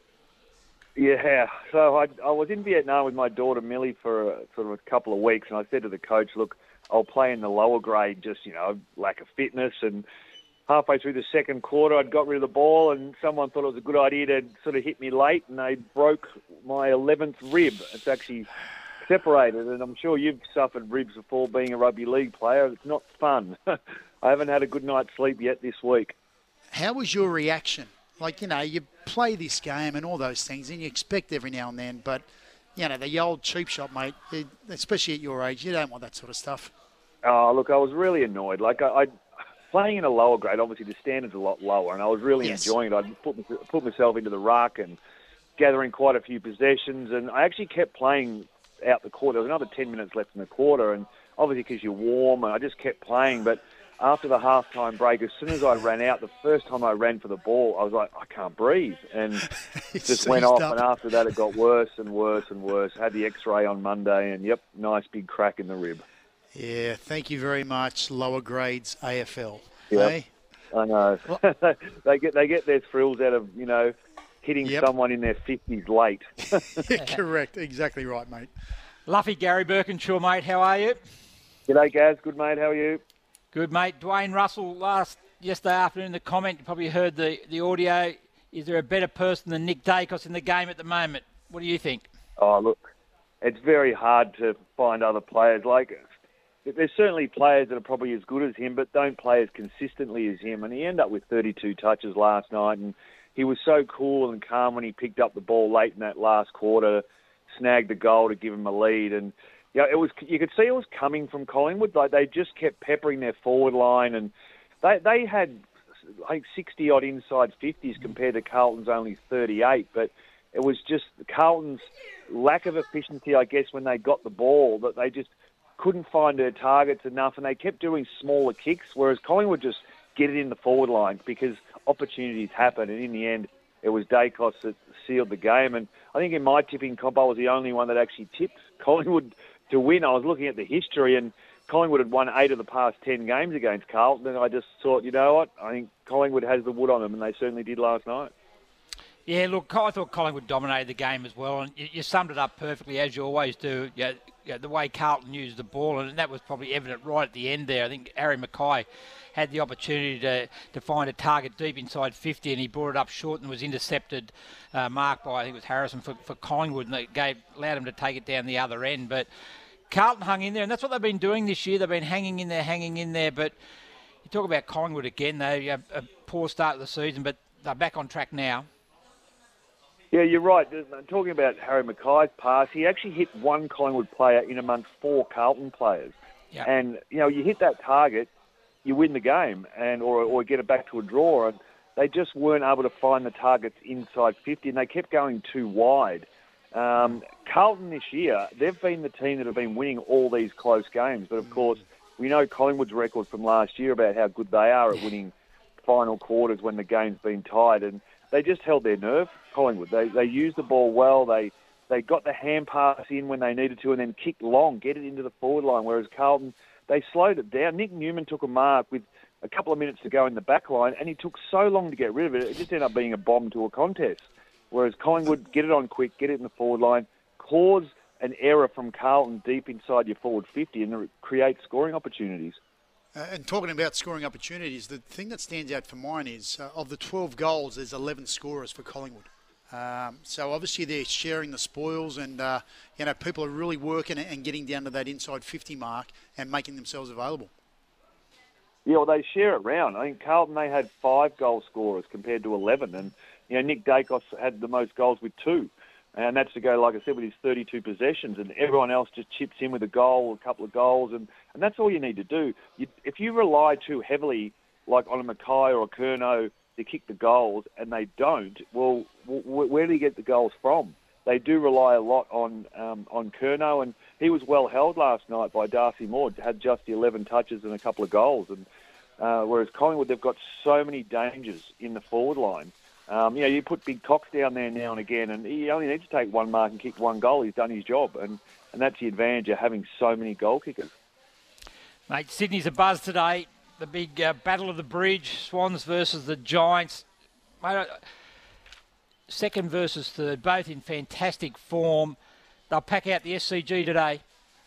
Yeah, so I was in Vietnam with my daughter Millie for a couple of weeks, and I said to the coach, look, I'll play in the lower grade, just, lack of fitness. And halfway through the second quarter, I'd got rid of the ball, and someone thought it was a good idea to sort of hit me late, and they broke my 11th rib. It's actually separated, and I'm sure you've suffered ribs before being a rugby league player. It's not fun. I haven't had a good night's sleep yet this week. How was your reaction? Like, you play this game and all those things, and you expect every now and then, but, the old cheap shot, mate, especially at your age, you don't want that sort of stuff. Oh, look, I was really annoyed. Like, I playing in a lower grade, obviously the standard's a lot lower, and I was really enjoying it. I'd put myself into the ruck and gathering quite a few possessions, and I actually kept playing out the quarter. There was another 10 minutes left in the quarter, and obviously because you're warm, and I just kept playing. But after the halftime break, as soon as I ran out, the first time I ran for the ball, I was like, I can't breathe, and just went off. And after that, it got worse and worse and worse. I had the X-ray on Monday, and yep, nice big crack in the rib. Yeah, thank you very much, lower grades AFL. Yeah, hey? I know. Well, they get their thrills out of hitting someone in their 50s late. Yeah, correct, exactly right, mate. Luffy, Gary Birkinshaw, mate, how are you? G'day, Gaz. Good, mate. How are you? Good, mate. Dwayne Russell, yesterday afternoon, the comment, you probably heard the audio. Is there a better person than Nick Dacos in the game at the moment? What do you think? Oh, look, it's very hard to find other players. There's certainly players that are probably as good as him, but don't play as consistently as him. And he ended up with 32 touches last night, and he was so cool and calm when he picked up the ball late in that last quarter, snagged the goal to give him a lead. And you could see it was coming from Collingwood. Like, they just kept peppering their forward line, and they had 60 odd inside 50s compared to Carlton's only 38. But it was just Carlton's lack of efficiency, I guess, when they got the ball, that they just couldn't find their targets enough, and they kept doing smaller kicks, whereas Collingwood just get it in the forward line because opportunities happen, and in the end, it was Dacos that sealed the game. And I think in my tipping comp, I was the only one that actually tipped Collingwood to win. I was looking at the history, and Collingwood had won 8 of the past 10 games against Carlton, and I just thought, you know what, I think Collingwood has the wood on them, and they certainly did last night. Yeah, look, I thought Collingwood dominated the game as well, and you summed it up perfectly, as you always do. The way Carlton used the ball, and that was probably evident right at the end there. I think Harry Mackay had the opportunity to find a target deep inside 50, and he brought it up short and was intercepted, marked by, I think it was Harrison for Collingwood, and they allowed him to take it down the other end. But Carlton hung in there, and that's what they've been doing this year. They've been hanging in there. But you talk about Collingwood again, they have a poor start of the season, but they're back on track now. Yeah, you're right. Talking about Harry Mackay's pass, he actually hit one Collingwood player in amongst 4 Carlton players. Yep. And, you hit that target, you win the game or get it back to a draw. And they just weren't able to find the targets inside 50, and they kept going too wide. Carlton this year, they've been the team that have been winning all these close games. But, of course, we know Collingwood's record from last year about how good they are at winning final quarters when the game's been tied. And they just held their nerve, Collingwood. They used the ball well. They got the hand pass in when they needed to and then kicked long, get it into the forward line, whereas Carlton, they slowed it down. Nick Newman took a mark with a couple of minutes to go in the back line, and he took so long to get rid of it, it just ended up being a bomb to a contest. Whereas Collingwood, get it on quick, get it in the forward line, cause an error from Carlton deep inside your forward 50 and create scoring opportunities. And talking about scoring opportunities, the thing that stands out for mine is of the 12 goals, there's 11 scorers for Collingwood. So obviously they're sharing the spoils, and people are really working and getting down to that inside 50 mark and making themselves available. Yeah, well, they share it around. I think Carlton, they had 5 goal scorers compared to 11, and Nick Dacos had the most goals with 2. And that's to go, like I said, with his 32 possessions, and everyone else just chips in with a goal, a couple of goals, and that's all you need to do. If you rely too heavily, like on a Mackay or a Curnow, to kick the goals, and they don't, well, where do you get the goals from? They do rely a lot on Curnow, and he was well held last night by Darcy Moore, had just the 11 touches and a couple of goals. And whereas Collingwood, they've got so many dangers in the forward line. You put Big Cox down there now and again, and he only needs to take one mark and kick one goal. He's done his job, and that's the advantage of having so many goal kickers. Mate, Sydney's a buzz today. The big battle of the bridge, Swans versus the Giants. Mate, second versus third, both in fantastic form. They'll pack out the SCG today.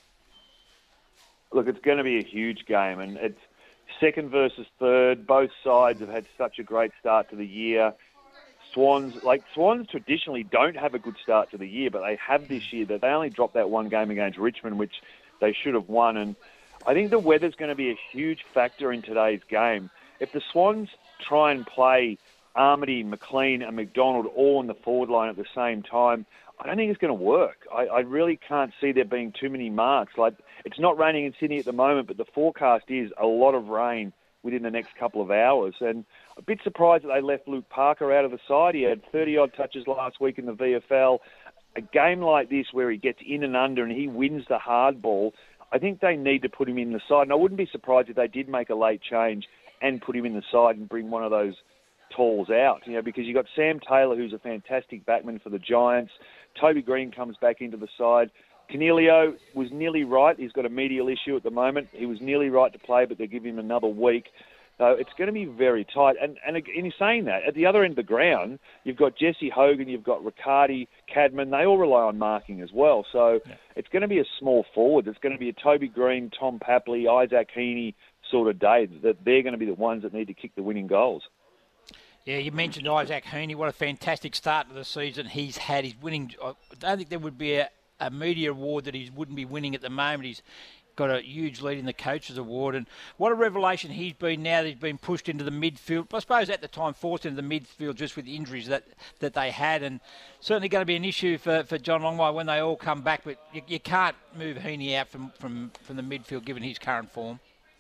Look, it's going to be a huge game, and it's second versus third. Both sides have had such a great start to the year. Swans traditionally don't have a good start to the year, but they have this year. That they only dropped that one game against Richmond, which they should have won. And I think the weather's going to be a huge factor in today's game. If the Swans try and play Armity, McLean and McDonald all in the forward line at the same time, I don't think it's going to work. I really can't see there being too many marks. Like, it's not raining in Sydney at the moment, but the forecast is a lot of rain within the next couple of hours. And a bit surprised that they left Luke Parker out of the side. He had 30-odd touches last week in the VFL. A game like this where he gets in and under and he wins the hard ball, I think they need to put him in the side. And I wouldn't be surprised if they did make a late change and put him in the side and bring one of those talls out, because you've got Sam Taylor, who's a fantastic backman for the Giants. Toby Green comes back into the side. Cornelio was nearly right. He's got a medial issue at the moment. He was nearly right to play, but they give him another week. So it's going to be very tight. And in saying that, at the other end of the ground, you've got Jesse Hogan, you've got Riccardi, Cadman. They all rely on marking as well. So it's going to be a small forward. It's going to be a Toby Green, Tom Papley, Isaac Heaney sort of day. That they're going to be the ones that need to kick the winning goals. Yeah, you mentioned Isaac Heaney. What a fantastic start to the season he's had. He's winning. I don't think there would be a media award that he wouldn't be winning at the moment. He's got a huge lead in the Coaches Award. And what a revelation he's been now that he's been pushed into the midfield. I suppose at the time forced into the midfield just with the injuries that they had. And certainly going to be an issue for John Longmire when they all come back. But you can't move Heaney out from the midfield given his current form.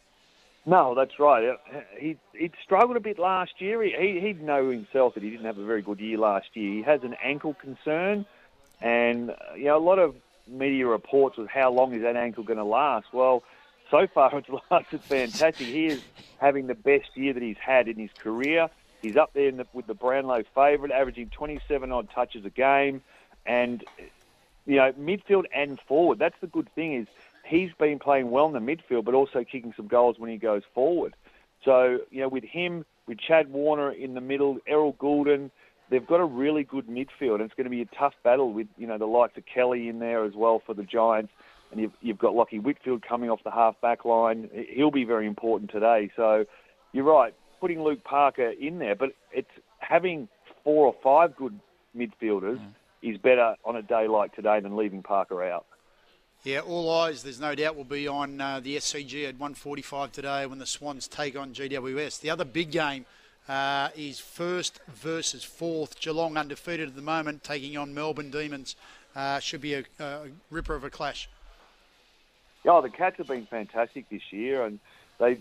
No, that's right. He struggled a bit last year. He'd know himself that he didn't have a very good year last year. He has an ankle concern, and a lot of media reports with how long is that ankle going to last. Well, so far it's lasted fantastic. He is having the best year that he's had in his career. He's up there with the Brownlow favourite, averaging 27-odd touches a game, and midfield and forward. That's the good thing is, he's been playing well in the midfield, but also kicking some goals when he goes forward. So, with him, with Chad Warner in the middle, Errol Goulden, they've got a really good midfield. And it's going to be a tough battle with, the likes of Kelly in there as well for the Giants. And you've got Lockie Whitfield coming off the half-back line. He'll be very important today. So, you're right, putting Luke Parker in there, but it's having 4 or 5 good midfielders is better on a day like today than leaving Parker out. Yeah, all eyes, there's no doubt, will be on the SCG at 1:45 today when the Swans take on GWS. The other big game is first versus fourth. Geelong undefeated at the moment, taking on Melbourne Demons. Should be a ripper of a clash. Yeah, the Cats have been fantastic this year, and they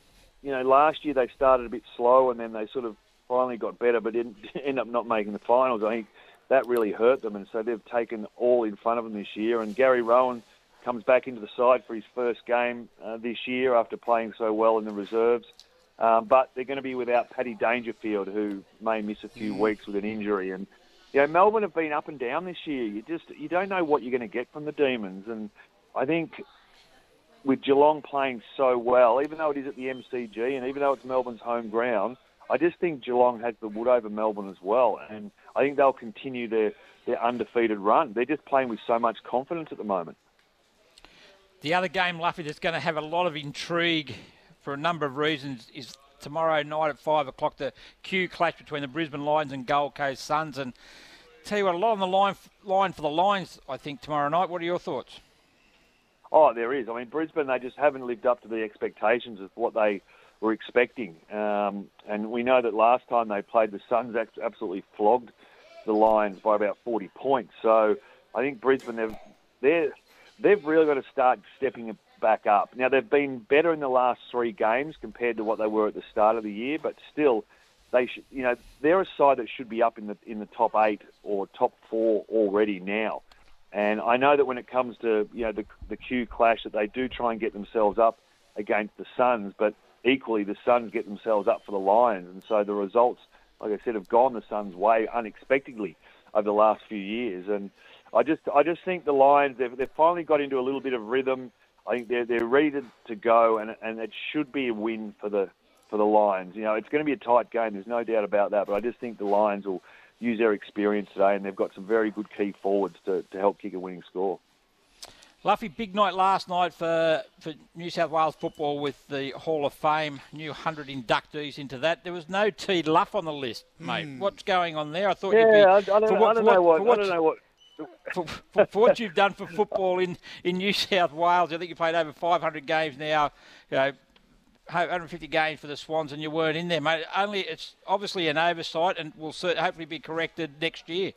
last year they started a bit slow, and then they sort of finally got better, but didn't end up not making the finals. I think that really hurt them, and so they've taken all in front of them this year. And Gary Rowan comes back into the side for his first game this year after playing so well in the reserves. But they're going to be without Paddy Dangerfield, who may miss a few weeks with an injury. And Melbourne have been up and down this year. You don't know what you're going to get from the Demons. And I think with Geelong playing so well, even though it is at the MCG and even though it's Melbourne's home ground, I just think Geelong has the wood over Melbourne as well. And I think they'll continue their undefeated run. They're just playing with so much confidence at the moment. The other game, Luffy, that's going to have a lot of intrigue for a number of reasons is tomorrow night at 5 o'clock, the Q clash between the Brisbane Lions and Gold Coast Suns. And tell you what, a lot on the line for the Lions, I think, tomorrow night. What are your thoughts? Oh, there is. I mean, Brisbane, they just haven't lived up to the expectations of what they were expecting. And we know that last time they played, the Suns absolutely flogged the Lions by about 40 points. So I think Brisbane, they've really got to start stepping back up. Now, they've been better in the last 3 games compared to what they were at the start of the year, but still, they're a side that should be up in the top 8 or top 4 already now. And I know that when it comes to the Q clash, that they do try and get themselves up against the Suns, but equally the Suns get themselves up for the Lions, and so the results, like I said, have gone the Suns' way unexpectedly over the last few years. And I just think the Lions, they've finally got into a little bit of rhythm. I think they're ready to go, and it should be a win for the Lions. It's going to be a tight game, there's no doubt about that, but I just think the Lions will use their experience today, and they've got some very good key forwards to help kick a winning score. Luffy, big night last night for New South Wales football with the Hall of Fame, new 100 inductees into that. There was no T. Luff on the list, mate. What's going on there? I thought you'd be... I don't know what... For what you've done for football in New South Wales, I think you played over 500 games now, 150 games for the Swans, and you weren't in there, mate. It's obviously an oversight, and will hopefully be corrected next year.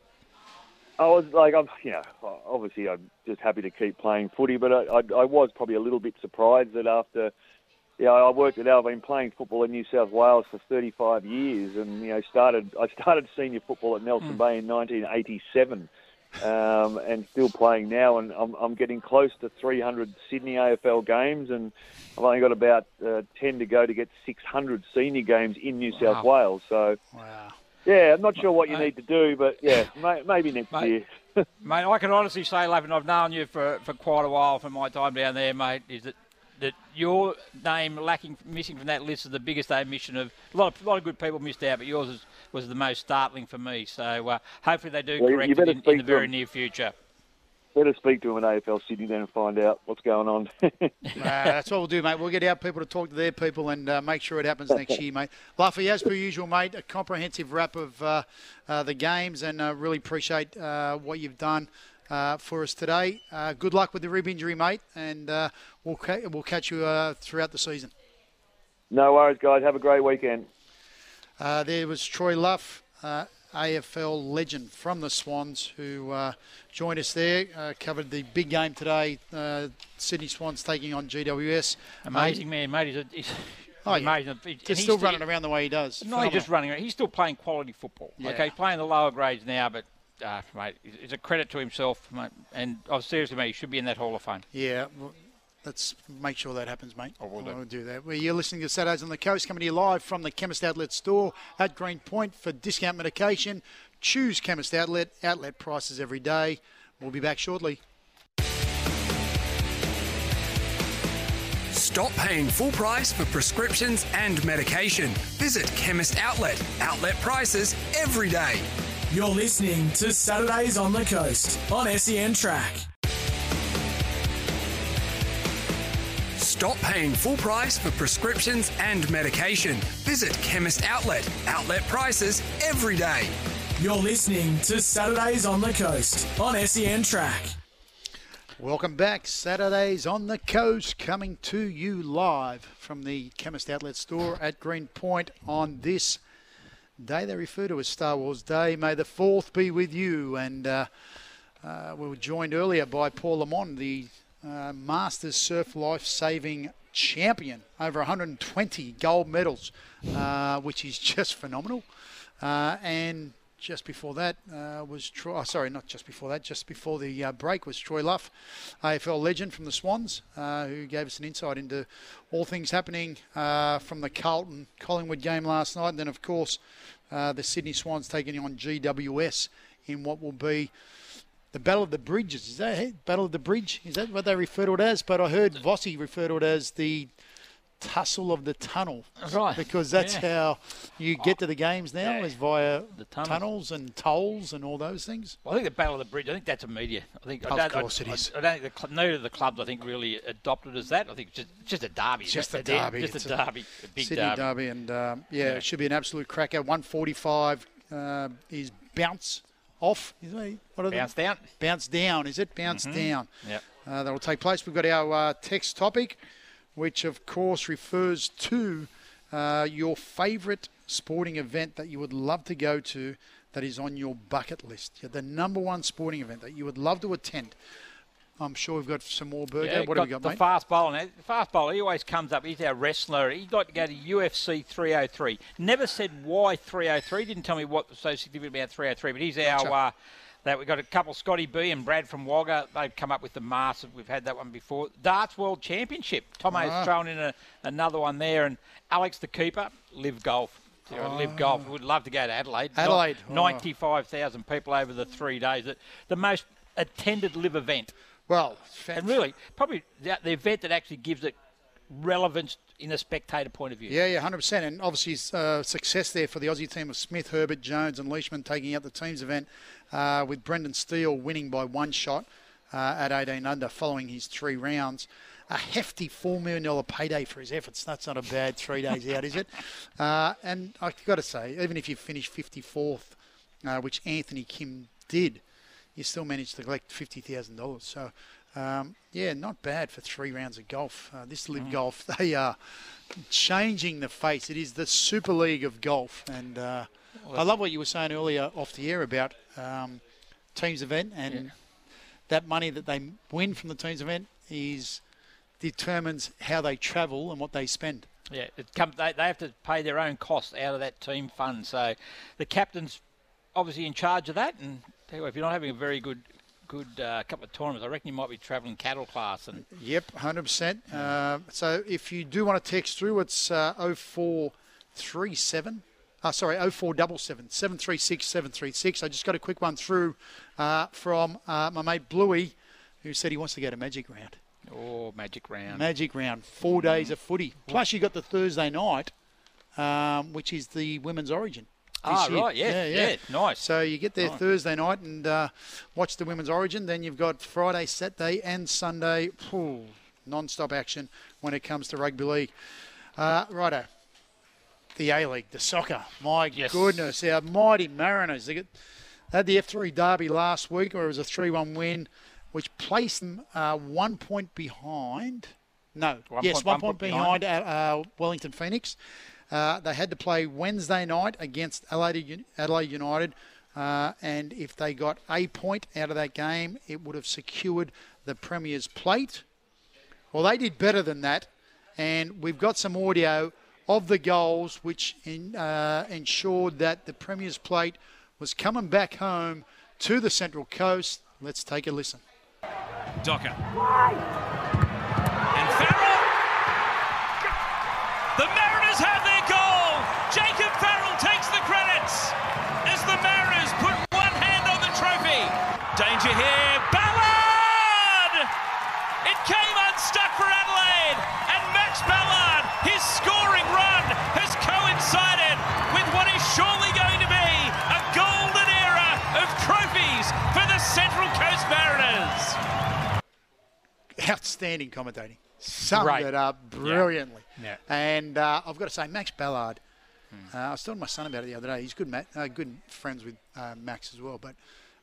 Obviously I'm just happy to keep playing footy, but I was probably a little bit surprised that after, I worked it out. I've been playing football in New South Wales for 35 years, and I started senior football at Nelson Bay in 1987. And still playing now, and I'm getting close to 300 Sydney AFL games, and I've only got about 10 to go to get 600 senior games in New South Wales. So, I'm not sure what you need to do, but maybe next year. Mate, I can honestly say, Lavin, I've known you for quite a while from my time down there, mate, is that your name missing from that list is the biggest omission of a lot of good people missed out, but yours was the most startling for me. So hopefully they do correct it in the very near future. Better speak to him at AFL Sydney then and find out what's going on. That's what we'll do, mate. We'll get our people to talk to their people and make sure it happens next year, mate. Luffy, as per usual, mate, a comprehensive wrap of the games, and really appreciate what you've done for us today. Good luck with the rib injury, mate, and we'll catch you throughout the season. No worries, guys. Have a great weekend. There was Troy Luff, AFL legend from the Swans, who joined us there, covered the big game today, Sydney Swans taking on GWS. Amazing man, mate. He's amazing. He's still running around the way he does. Not just running around. He's still playing quality football. Yeah. Okay, he's playing the lower grades now, but mate, it's a credit to himself, mate. And seriously, mate, he should be in that Hall of Fame. Yeah, well, let's make sure that happens, mate. We'll do that. Well, you're listening to Saturdays on the Coast, coming to you live from the Chemist Outlet store at Green Point for discount medication. Choose Chemist Outlet. Outlet prices every day. We'll be back shortly. Stop paying full price for prescriptions and medication. Visit Chemist Outlet. Outlet prices every day. You're listening to Saturdays on the Coast on SEN Track. Stop paying full price for prescriptions and medication. Visit Chemist Outlet. Outlet prices every day. You're listening to Saturdays on the Coast on SEN Track. Welcome back. Saturdays on the Coast, coming to you live from the Chemist Outlet store at Green Point on this day they refer to as Star Wars Day. May the 4th be with you. And we were joined earlier by Paul Lamont, the Masters Surf Life Saving Champion. Over 120 gold medals, which is just phenomenal. And just before that was Troy. Just before the break was Troy Luff, AFL legend from the Swans, who gave us an insight into all things happening from the Carlton-Collingwood game last night. And then, of course, the Sydney Swans taking on GWS in what will be the Battle of the Bridges. Is that it? Battle of the Bridge? Is that what they refer to it as? But I heard Vossi refer to it as the Tussle of the Tunnel. Right. Because that's how you get to the games now, is via the tunnels and tolls and all those things. Well, I think the Battle of the Bridge, I think that's immediate. Of course it is. I don't think neither of the clubs, I think, really adopted as that. I think it's just a derby. Just a derby. Just a derby. A big Sydney derby. And, it should be an absolute cracker. 145 is Bounce Off. Bounce Down. Bounce Down, is it? Bounce Down. Yep. That will take place. We've got our text topic, which, of course, refers to your favourite sporting event that you would love to go to that is on your bucket list? The number one sporting event that you would love to attend. I'm sure we've got some more, Burgo. Yeah, what have we got, the mate? fast bowler. Now, the fast bowler, he always comes up. He's our wrestler. He'd like to go to UFC 303. Never said why 303. Didn't tell me what was so significant about 303. But he's our... that we've got a couple, Scotty B and Brad from Wagga. They've come up with the massive. We've had that one before. Darts World Championship. Tomo's thrown in another one there. And Alex the keeper, Live Golf. Live Golf. Would love to go to Adelaide. 95,000 people over the 3 days. The most attended live event. Well, and really, probably the event that actually gives it relevance in a spectator point of view. Yeah, 100%. And obviously success there for the Aussie team of Smith, Herbert, Jones and Leishman taking out the team's event with Brendan Steele winning by 1 shot at 18 under following his 3 rounds. A hefty $4 million payday for his efforts. That's not a bad 3 days out, is it? And I've got to say, even if you finish 54th, which Anthony Kim did, you still managed to collect $50,000. So, not bad for 3 rounds of golf. This Live Golf, they are changing the face. It is the Super League of golf. And I love what you were saying earlier off the air about teams event. And that money that they win from the teams event determines how they travel and what they spend. Yeah, they have to pay their own costs out of that team fund. So the captain's obviously in charge of that. And tell you what, if you're not having a very good couple of tournaments, I reckon you might be travelling cattle class. And Yep, 100%. So if you do want to text through, it's 0477 736 736. I just got a quick one through from my mate Bluey, who said he wants to go to Magic Round. Oh, Magic Round. Magic Round, 4 days of footy. Plus you got the Thursday night, which is the Women's Origin. Right, yeah, nice. So you get there Thursday night and watch the Women's Origin. Then you've got Friday, Saturday and Sunday, non-stop action when it comes to rugby league. Righto. The A-League, the soccer. My goodness, our mighty Mariners. They had the F3 Derby last week where it was a 3-1 win, which placed them 1 point behind. No, 1 point behind Wellington Phoenix. They had to play Wednesday night against Adelaide United, and if they got a point out of that game, it would have secured the Premier's plate. Well, they did better than that, and we've got some audio of the goals which ensured that the Premier's plate was coming back home to the Central Coast. Let's take a listen. Docker. And Farrell. The Mariners have their goal. Jacob Farrell takes the credits as the Mariners put one hand on the trophy. Danger here. Ballard! It came unstuck for Adelaide. And Max Ballard, his scoring run has coincided with what is surely going to be a golden era of trophies for the Central Coast Mariners. Outstanding commentating. Summed it up brilliantly. Yeah. And I've got to say, Max Ballard, I was telling my son about it the other day. He's good friends with Max as well. But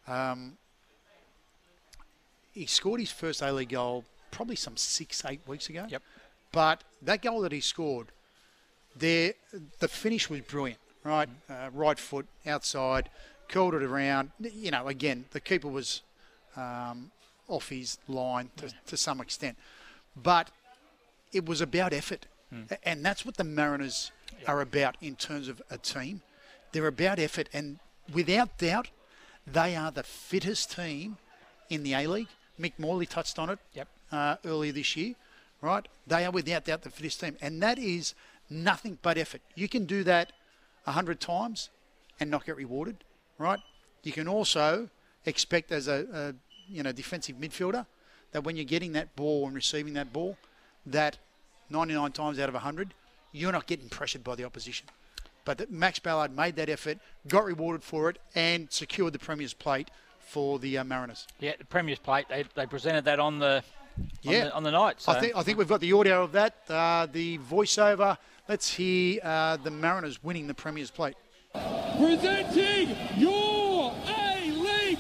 he scored his first A-League goal probably some 6-8 weeks ago. Yep. But that goal that he scored, the finish was brilliant, right? Right foot, outside, curled it around. You know, again, the keeper was off his line to some extent. But it was about effort. And that's what the Mariners are about in terms of a team. They're about effort. And without doubt, they are the fittest team in the A-League. Mick Morley touched on it earlier this year, right? They are without doubt the fittest team. And that is nothing but effort. You can do that 100 times and not get rewarded, right? You can also expect as a defensive midfielder that when you're getting that ball and receiving that ball, that 99 times out of 100, you're not getting pressured by the opposition. But Max Ballard made that effort, got rewarded for it, and secured the Premier's plate for the Mariners. Yeah, the Premier's plate. They presented that on the night. So. I think we've got the audio of that. The voiceover. Let's hear the Mariners winning the Premier's plate. Presenting your A-League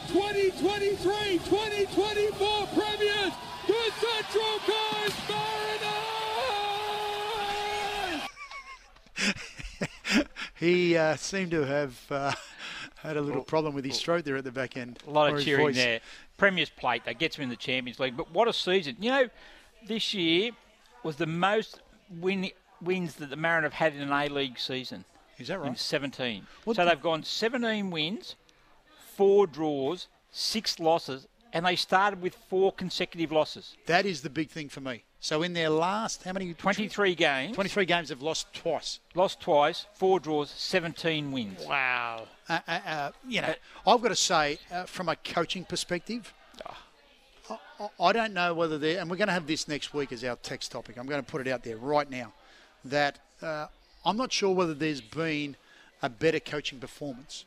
2023-2024 Premiers, the Central Coast Mariners! He seemed to have had a little problem with his throat there at the back end. A lot of cheering there. Premier's Plate, that gets him in the Champions League. But what a season. You know, this year was the most wins that the Mariners have had in an A-League season. Is that right? In 17. So they've gone 17 wins, 4 draws, 6 losses, and they started with 4 consecutive losses. That is the big thing for me. So in their last, how many? 23 games. 23 games, they've lost twice. Lost twice, 4 draws, 17 wins. Wow. You know, I've got to say, from a coaching perspective, I don't know whether they're, and we're going to have this next week as our text topic. I'm going to put it out there right now, that I'm not sure whether there's been a better coaching performance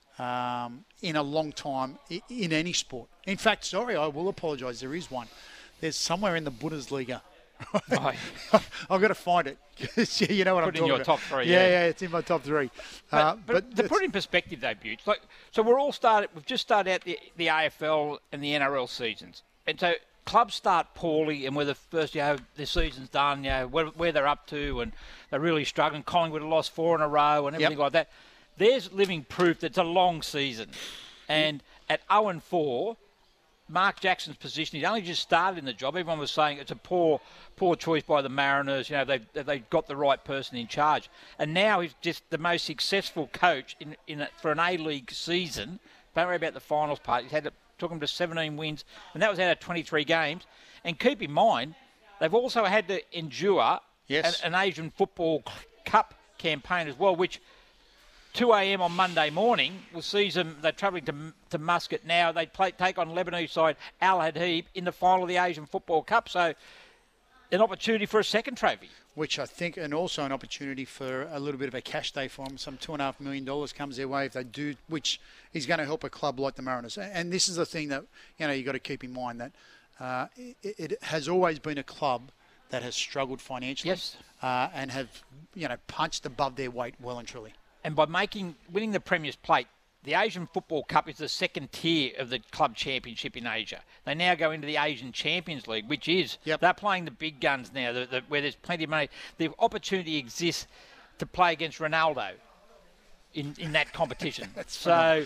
in a long time in any sport. In fact, I will apologise, there is one. There's somewhere in the Bundesliga. I've got to find it. You know what I'm talking about. Put in your top 3. Yeah, it's in my top 3. But to put it in perspective, though, Butch, so we've just started out the AFL and the NRL seasons, and so clubs start poorly, and where the first the season's done, where they're up to, and they're really struggling. Collingwood have lost 4 in a row, and everything like that. There's living proof that it's a long season, and at 0-4. Mark Jackson's position, he's only just started in the job. Everyone was saying it's a poor choice by the Mariners. You know, they got the right person in charge. And now he's just the most successful coach for an A-League season. Don't worry about the finals part. Took him to 17 wins, and that was out of 23 games. And keep in mind, they've also had to endure an Asian Football Cup campaign as well, which 2 a.m. on Monday morning will see them. They're travelling to Muscat now. They take on Lebanese side Al Hadib in the final of the Asian Football Cup. So an opportunity for a second trophy. Which I think, and also an opportunity for a little bit of a cash day for them. Some $2.5 million comes their way if they do, which is going to help a club like the Mariners. And this is the thing that you've got to keep in mind, that it has always been a club that has struggled financially, and have punched above their weight well and truly. And by winning the Premier's Plate, the Asian Football Cup is the second tier of the club championship in Asia. They now go into the Asian Champions League, which is, they're playing the big guns now, where there's plenty of money. The opportunity exists to play against Ronaldo in that competition. So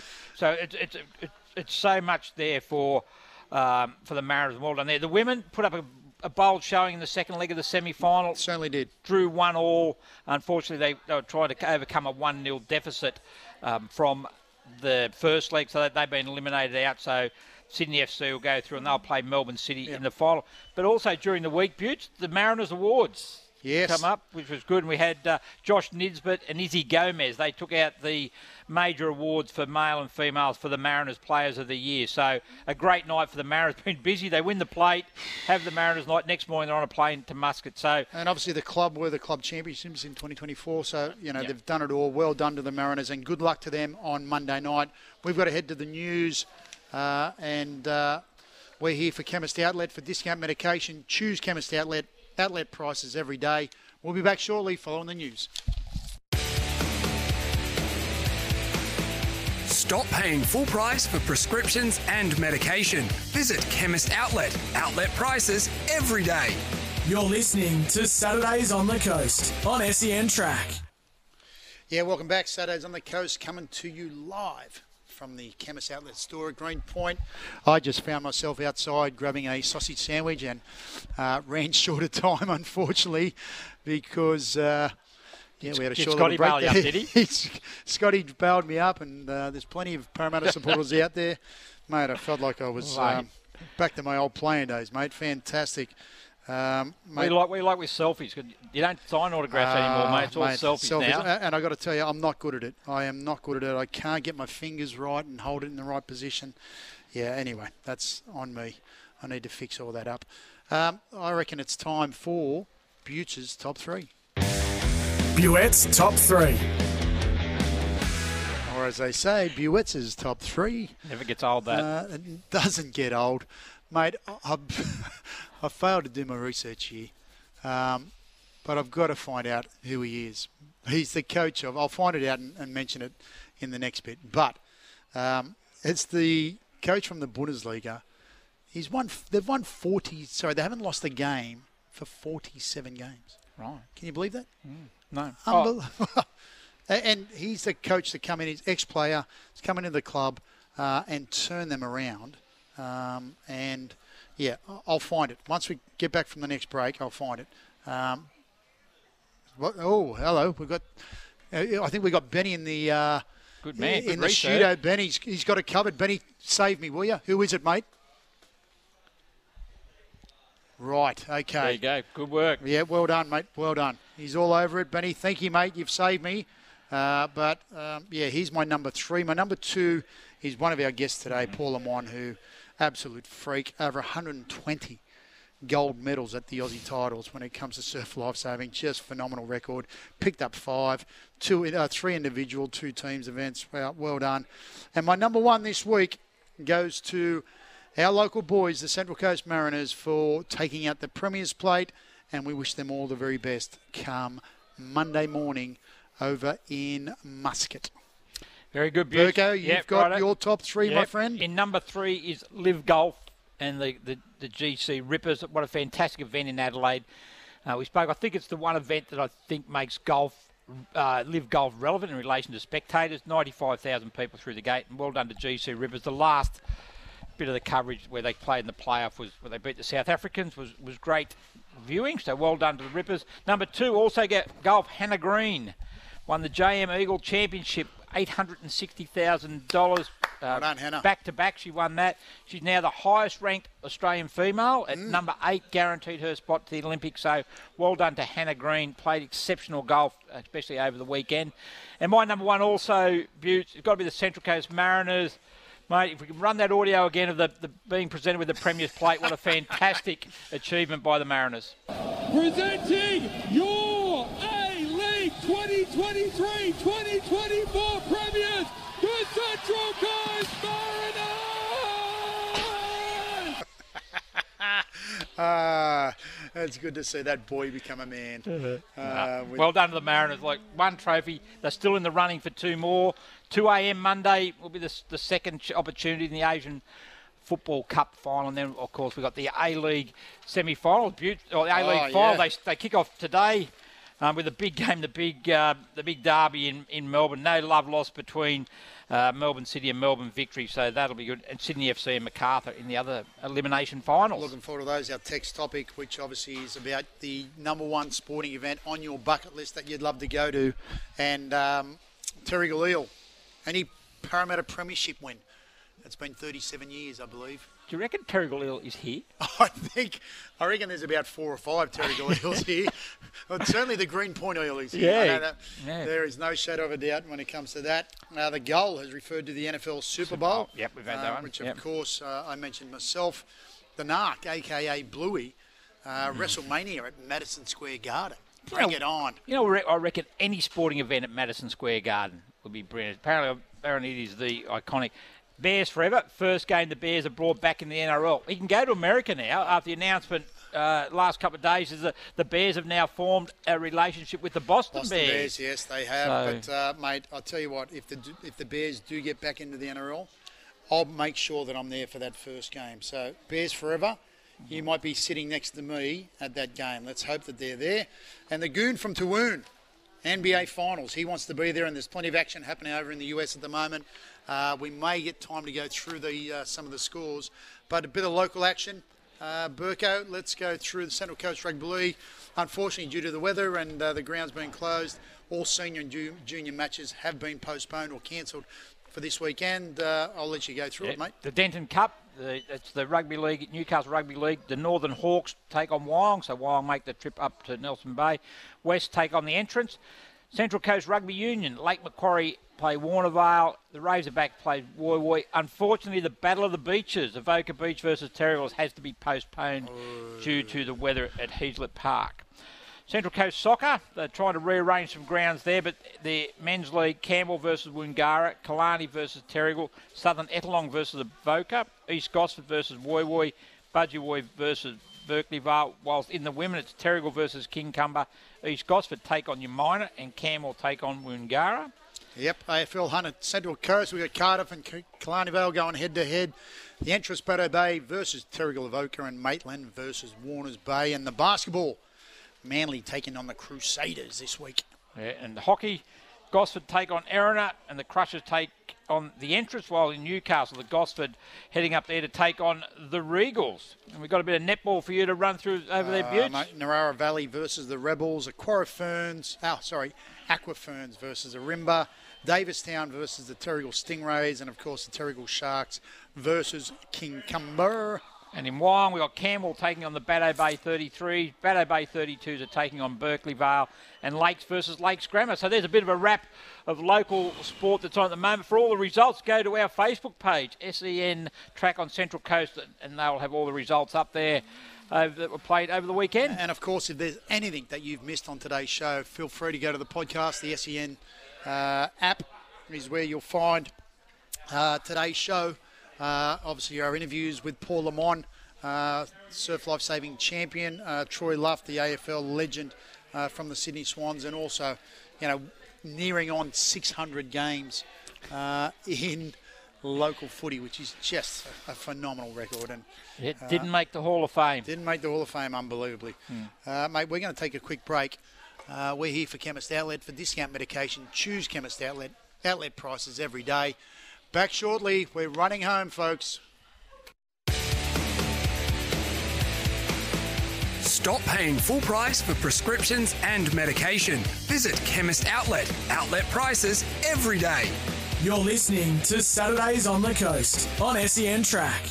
it's so much there for the Mariners. Well done there. The women put up a bold showing in the second leg of the semi-final. Certainly did. Drew 1-1. Unfortunately, they were trying to overcome a 1-0 deficit from the first leg, so they've been eliminated out. So Sydney FC will go through and they'll play Melbourne City in the final. But also during the week, Butch, the Mariners Awards come up, which was good. And we had Josh Nisbet and Izzy Gomez. They took out the major awards for male and females for the Mariners Players of the Year. So a great night for the Mariners. Been busy. They win the Plate, have the Mariners night. Next morning they're on a plane to Muscat. And obviously the club were the club champions in 2024. So, they've done it all. Well done to the Mariners, and good luck to them on Monday night. We've got to head to the news, and we're here for Chemist Outlet for discount medication. Choose Chemist Outlet. Outlet prices every day. We'll be back shortly following the news. Stop paying full price for prescriptions and medication. Visit Chemist Outlet. Outlet prices every day. You're listening to Saturdays on the Coast on SEN Track. Yeah, welcome back. Saturdays on the Coast coming to you live from the Chemist Outlet store at Green Point. I just found myself outside grabbing a sausage sandwich and ran short of time, unfortunately, because we had a short little break there. Did he? Scotty bailed me up, and there's plenty of Parramatta supporters out there. Mate, I felt like I was back to my old playing days, mate. Fantastic. Mate, we like with selfies. You don't sign autographs anymore, mate. It's all selfies now. And I got to tell you, I'm not good at it. I am not good at it. I can't get my fingers right and hold it in the right position. Yeah, anyway, that's on me. I need to fix all that up. I reckon it's time for Butch's Top 3. Buett's Top 3. Or as they say, Buett's Top 3. Never gets old, that. It doesn't get old. Mate, I failed to do my research here, but I've got to find out who he is. He's the coach of, I'll find it out and mention it in the next bit, but it's the coach from the Bundesliga. They've won 40, sorry, they haven't lost a game for 47 games. Right. Can you believe that? No. And he's the coach that come in, he's ex-player, he's come into the club and turn them around. And, yeah, I'll find it. Once we get back from the next break, I'll find it. Hello. We've got, I think we got Benny in the good man. In the studio. Benny, he's got it covered. Benny, save me, will you? Who is it, mate? Right, okay. There you go. Good work. Yeah, well done, mate. Well done. He's all over it. Benny, thank you, mate. You've saved me. But he's my number 3. My number 2 is one of our guests today, Paul Lamont, who, absolute freak, over 120 gold medals at the Aussie titles when it comes to surf lifesaving. Just phenomenal record. Picked up 5, 3 individual, 2 teams events. Well done. And my number 1 this week goes to our local boys, the Central Coast Mariners, for taking out the Premier's Plate, and we wish them all the very best come Monday morning over in Muscat. Very good, Butch. Burko, you've got your top 3, my friend. In number 3 is Live Golf and the GC Rippers. What a fantastic event in Adelaide. We spoke, I think it's the one event that I think makes Live Golf relevant in relation to spectators. 95,000 people through the gate, and well done to GC Rippers. The last bit of the coverage where they played in the playoff was where they beat the South Africans was great viewing, so well done to the Rippers. Number 2, also get golf, Hannah Green. Won the JM Eagle Championship, $860,000. Well done, Hannah. Back-to-back, she won that. She's now the highest-ranked Australian female at number 8, guaranteed her spot to the Olympics. So well done to Hannah Green. Played exceptional golf, especially over the weekend. And my number 1 also, Butts, it's got to be the Central Coast Mariners. Mate, if we can run that audio again of the being presented with the Premier's Plate, what a fantastic achievement by the Mariners. Presenting your A-League 2023-2024 Premiers, the Central Coast Mariners! It's good to see that boy become a man. Well done to the Mariners. Like 1 trophy, they're still in the running for 2 more. 2 a.m. Monday will be the second opportunity in the Asian Football Cup final. And then, of course, we've got the A-League semi-final, the A-League final. Yeah. They kick off today with a big game, the big derby in Melbourne. No love lost between Melbourne City and Melbourne Victory, so that'll be good. And Sydney FC and Macarthur in the other elimination finals. Looking forward to those. Our text topic, which obviously is about the number 1 sporting event on your bucket list that you'd love to go to. And Terrigal Eel, any Parramatta Premiership win. It's been 37 years, I believe. Do you reckon Terrigal Eel is here? I reckon there's about 4 or 5 Terrigal Eels here. Well, certainly the Green Point Eel is here. Yeah. There is no shadow of a doubt when it comes to that. The Gull has referred to the NFL Super Bowl. Yep, we've had that one. Which, of course, I mentioned myself. The Narc, a.k.a. Bluey, WrestleMania at Madison Square Garden. Bring it on. You know, I reckon any sporting event at Madison Square Garden would be brilliant. Apparently it is the iconic Bears Forever. First game the Bears are brought back in the NRL. He can go to America now after the announcement last couple of days is that the Bears have now formed a relationship with the Boston Bears. Yes, they have. But, mate, I'll tell you what, if the Bears do get back into the NRL, I'll make sure that I'm there for that first game. So, Bears Forever, you might be sitting next to me at that game. Let's hope that they're there. And the Goon from Tawoon, NBA Finals, he wants to be there, and there's plenty of action happening over in the US at the moment. We may get time to go through some of the scores, but a bit of local action. Burko, let's go through the Central Coast Rugby League. Unfortunately, due to the weather and the grounds being closed, all senior and junior matches have been postponed or cancelled for this weekend. I'll let you go through it, mate. The Denton Cup, it's the Rugby League, Newcastle Rugby League. The Northern Hawks take on Wyong, so Wyong make the trip up to Nelson Bay. West take on the Entrance. Central Coast Rugby Union, Lake Macquarie play Warnervale. The Razorback play Woy Woy. Unfortunately, the Battle of the Beaches, Avoca Beach versus Terrigal, has to be postponed due to the weather at Heaslett Park. Central Coast Soccer, they're trying to rearrange some grounds there, but the Men's League, Campbell versus Woongarra, Killarney versus Terrigal, Southern Ettalong versus Avoca, East Gosford versus Woy Woy, Budgewoi versus Berkeley Vale, whilst in the women it's Terrigal versus Kincumber, East Gosford take on Umina and Campbell take on Woongarra. Yep, AFL Hunt at Central Coast. We've got Cardiff and Killarney Vale going head-to-head. The Entrance Bateau Bay versus Terrigal Avoca and Maitland versus Warners Bay. And the basketball, Manly taking on the Crusaders this week. Yeah, and the hockey, Gosford take on Erina, and the Crushers take on the Entrance, while in Newcastle, the Gosford heading up there to take on the Regals. And we've got a bit of netball for you to run through over there, Butch. Narara Valley versus the Rebels, Aquaferns versus the Rimba, Davistown versus the Terrigal Stingrays, and of course the Terrigal Sharks versus Kincumber. And in Wyong, we've got Campbell taking on the Baddo Bay 33. Baddo Bay 32s are taking on Berkeley Vale, and Lakes versus Lakes Grammar. So there's a bit of a wrap of local sport that's on at the moment. For all the results, go to our Facebook page, SEN Track on Central Coast, and they'll have all the results up there that were played over the weekend. And of course, if there's anything that you've missed on today's show, feel free to go to the podcast. The SEN app is where you'll find today's show. Obviously, our interviews with Paul Lamont, surf lifesaving champion, Troy Luff, the AFL legend from the Sydney Swans, and also, nearing on 600 games in local footy, which is just a phenomenal record. And it didn't make the Hall of Fame. Didn't make the Hall of Fame, unbelievably. Mate, we're going to take a quick break. We're here for Chemist Outlet. For discount medication, choose Chemist Outlet. Outlet prices every day. Back shortly. We're running home, folks. Stop paying full price for prescriptions and medication. Visit Chemist Outlet. Outlet prices every day. You're listening to Saturdays on the Coast on SEN Track.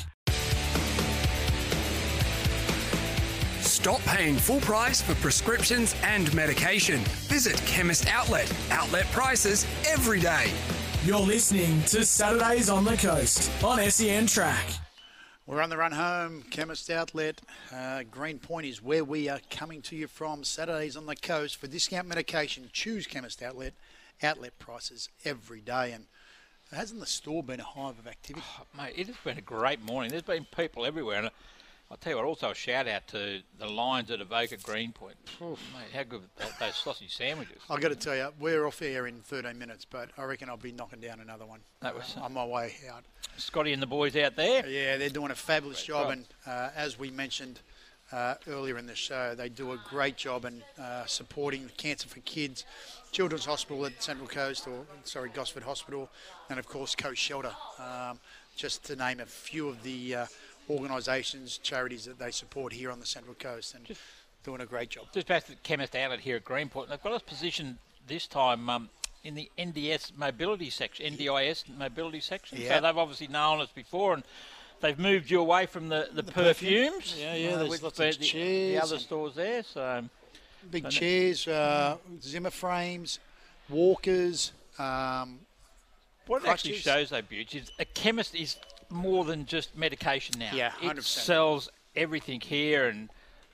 Stop paying full price for prescriptions and medication. Visit Chemist Outlet. Outlet prices every day. You're listening to Saturdays on the Coast on SEN Track. We're on the run home. Chemist Outlet. Greenpoint is where we are coming to you from. Saturdays on the Coast. For discount medication, choose Chemist Outlet. Outlet prices every day. And hasn't the store been a hive of activity? Oh, mate, it has been a great morning. There's been people everywhere. And I'll tell you what, also a shout out to the Lions at Avoca Greenpoint. Mate, how good those sausage sandwiches. I've got to tell you, we're off air in 13 minutes, but I reckon I'll be knocking down another one on my way out. Scotty and the boys out there? Yeah, they're doing a fabulous job. And as we mentioned earlier in the show, they do a great job in supporting Cancer for Kids, Children's Hospital at Central Coast, Gosford Hospital, and of course Coast Shelter, just to name a few of the organisations, charities that they support here on the Central Coast, and doing a great job. Just back to the Chemist Outlet here at Greenpoint, and they've got us positioned this time in the NDS mobility section, NDIS mobility section. Yeah. So they've obviously known us before, and they've moved you away from the perfumes. Yeah, there's lots of chairs. The other stores there. So big chairs, Zimmer frames, walkers. What it actually shows, though, Butch, is a chemist is more than just medication now. Yeah, 100%. It sells everything here, and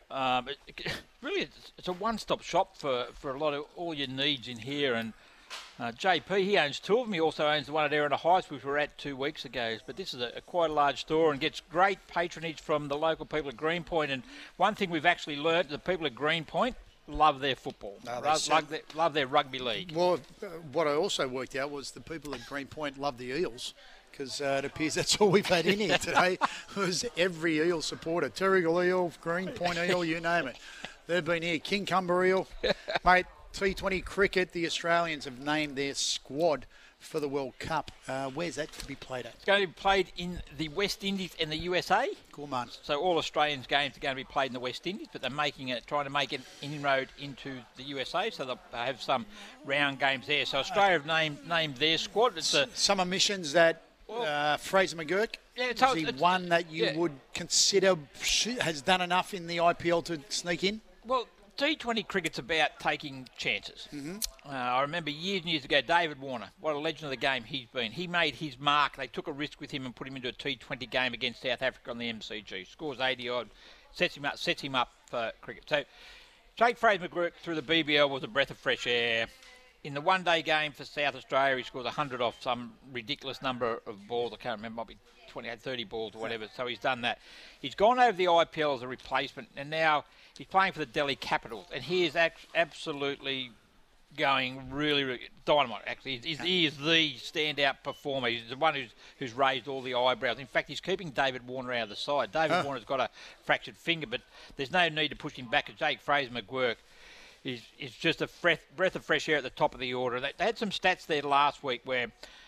it's a one-stop shop for a lot of all your needs in here. And JP, he owns two of them. He also owns the one at Erina Heights, which we were at 2 weeks ago. But this is a quite a large store and gets great patronage from the local people at Greenpoint. And one thing we've actually learnt, the people at Greenpoint love their football, love their rugby league. Well, what I also worked out was the people at Greenpoint love the Eels, because it appears that's all we've had in here today was every Eel supporter. Terrigal Eel, Greenpoint Eel, you name it. They've been here. Kincumber Eel. Mate, T20 cricket, the Australians have named their squad for the World Cup. Where's that to be played at? It's going to be played in the West Indies and the USA. Cool, man. So all Australians games are going to be played in the West Indies, but they're trying to make an inroad into the USA, so they'll have some round games there. So Australia have named their squad. It's some omissions that Fraser McGurk, is he one that you would consider has done enough in the IPL to sneak in? Well, T20 cricket's about taking chances. Mm-hmm. I remember years and years ago, David Warner, what a legend of the game he's been. He made his mark. They took a risk with him and put him into a T20 game against South Africa on the MCG. Scores 80-odd, sets him up for cricket. So Jake Fraser McGurk through the BBL was a breath of fresh air. In the one-day game for South Australia, he scores 100 off some ridiculous number of balls. I can't remember, might be 28, 30 balls or whatever. So he's done that. He's gone over the IPL as a replacement, and now he's playing for the Delhi Capitals, and he is absolutely going really, really dynamite. Actually, he is the standout performer. He's the one who's raised all the eyebrows. In fact, he's keeping David Warner out of the side. David Warner's got a fractured finger, but there's no need to push him back. Jake Fraser McGurk is just a breath of fresh air at the top of the order. They had some stats there last week where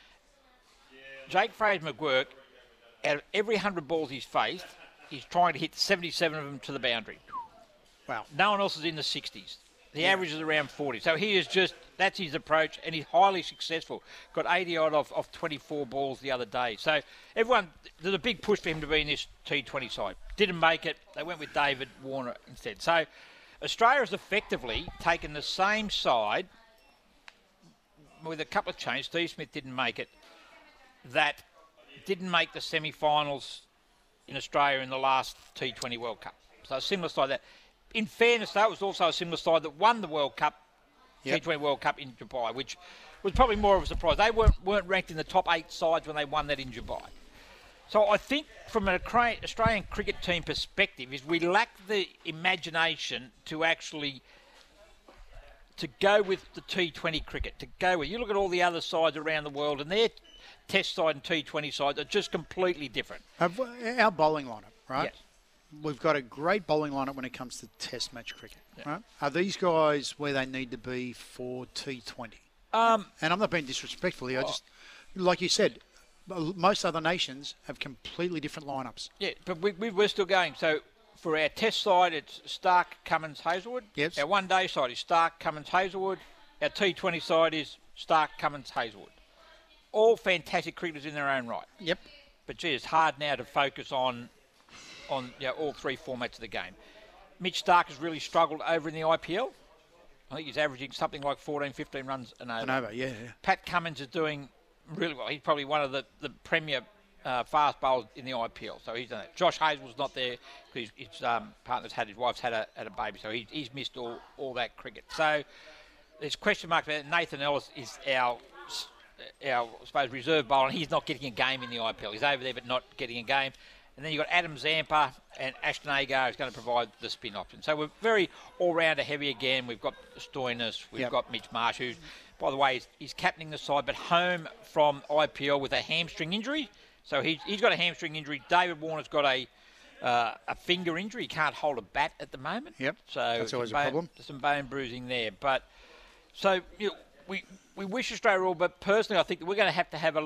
Jake Fraser-McGurk, out of every 100 balls he's faced, he's trying to hit 77 of them to the boundary. Wow. No one else is in the 60s. The average is around 40. So he is that's his approach, and he's highly successful. Got 80-odd of 24 balls the other day. So there's a big push for him to be in this T20 side. Didn't make it. They went with David Warner instead. So Australia has effectively taken the same side with a couple of changes. Steve Smith didn't make it. That didn't make the semi-finals in Australia in the last T20 World Cup. So a similar side that. In fairness, that was also a similar side that won the World Cup, T20 World Cup in Dubai, which was probably more of a surprise. They weren't ranked in the top 8 sides when they won that in Dubai. So I think from an Australian cricket team perspective is we lack the imagination to actually to go with the T20 cricket, to go with. You look at all the other sides around the world and their test side and T20 sides are just completely different. Our bowling lineup, right? Yes. We've got a great bowling lineup when it comes to test match cricket, right? Are these guys where they need to be for T20? And I'm not being disrespectful here. I just, like you said, most other nations have completely different lineups. Yeah, but we're still going. So for our test side, it's Stark, Cummins, Hazlewood. Yes. Our one-day side is Stark, Cummins, Hazlewood. Our T20 side is Stark, Cummins, Hazlewood. All fantastic cricketers in their own right. Yep. But, gee, it's hard now to focus on all 3 formats of the game. Mitch Stark has really struggled over in the IPL. I think he's averaging something like 14, 15 runs an over. Yeah. Pat Cummins is doing really well. He's probably one of the premier fast bowlers in the IPL. So he's done it. Josh Hazlewood's not there because his partner's his wife's had a baby. So he's missed all that cricket. So there's question marks about it. Nathan Ellis is our I suppose, reserve bowler, and he's not getting a game in the IPL. He's over there but not getting a game. And then you've got Adam Zampa and Ashton Agar who's going to provide the spin option. So we're very all-rounder heavy again. We've got Stoinis, we've got Mitch Marsh, who, by the way, he's captaining the side, but home from IPL with a hamstring injury. So he's got a hamstring injury. David Warner's got a finger injury. He can't hold a bat at the moment. Yep, so that's always a problem. There's some bone bruising there. But so we wish Australia all, but personally I think that we're going to have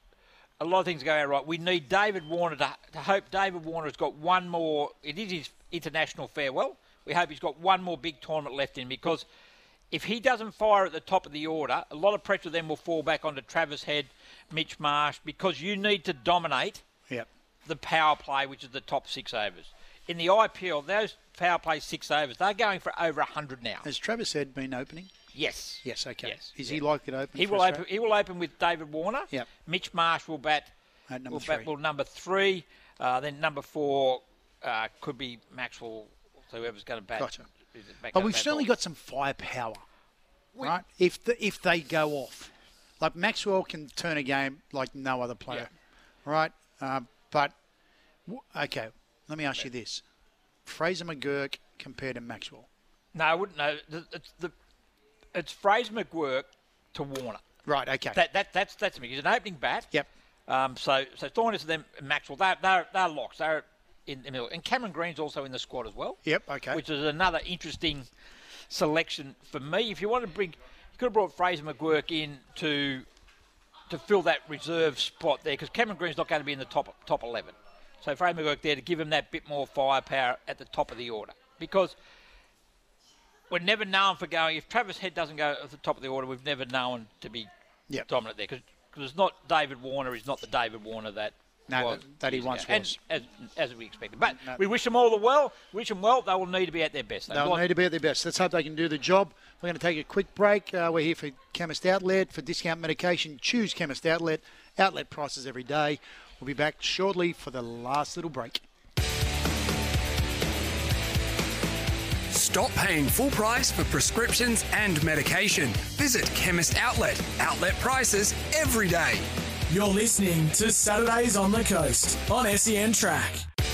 a lot of things going right. We need David Warner to hope David Warner has got one more. It is his international farewell. We hope he's got one more big tournament left in, because if he doesn't fire at the top of the order, a lot of pressure then will fall back onto Travis Head, Mitch Marsh, because you need to dominate the power play, which is the top 6 overs. In the IPL, those power play 6 overs, they're going for over 100 now. Has Travis Head been opening? Yes. Yes, okay. Yes. Is he likely to open? He will open with David Warner. Yep. Mitch Marsh will bat at number 3. Number 3. Then number 4 could be Maxwell, whoever's going to bat. Gotcha. But we've certainly got some firepower, right? If they go off. Like Maxwell can turn a game like no other player, right? But, okay, let me ask you this. Fraser-McGurk compared to Maxwell. No, I wouldn't know. It's Fraser-McGurk to Warner. Right, okay. That's me. He's an opening bat. Yep. So Stoinis and them, Maxwell, they're locks. They're in the middle. And Cameron Green's also in the squad as well. Yep, okay. Which is another interesting selection for me. If you want to bring, you could have brought Fraser-McGurk in to fill that reserve spot there, because Cameron Green's not going to be in the top 11. So Fraser-McGurk there to give him that bit more firepower at the top of the order. Because we're never known for going, if Travis Head doesn't go at the top of the order, we've never known to be dominant there. Because it's not David Warner, he's not the David Warner that he once was. And as we expected. But we wish them all the well. Wish them well. They will need to be at their best. They'll need to be at their best. Let's hope they can do the job. We're going to take a quick break. We're here for Chemist Outlet. For discount medication, choose Chemist Outlet. Outlet prices every day. We'll be back shortly for the last little break. Stop paying full price for prescriptions and medication. Visit Chemist Outlet. Outlet prices every day. You're listening to Saturdays on the Coast on SEN Track.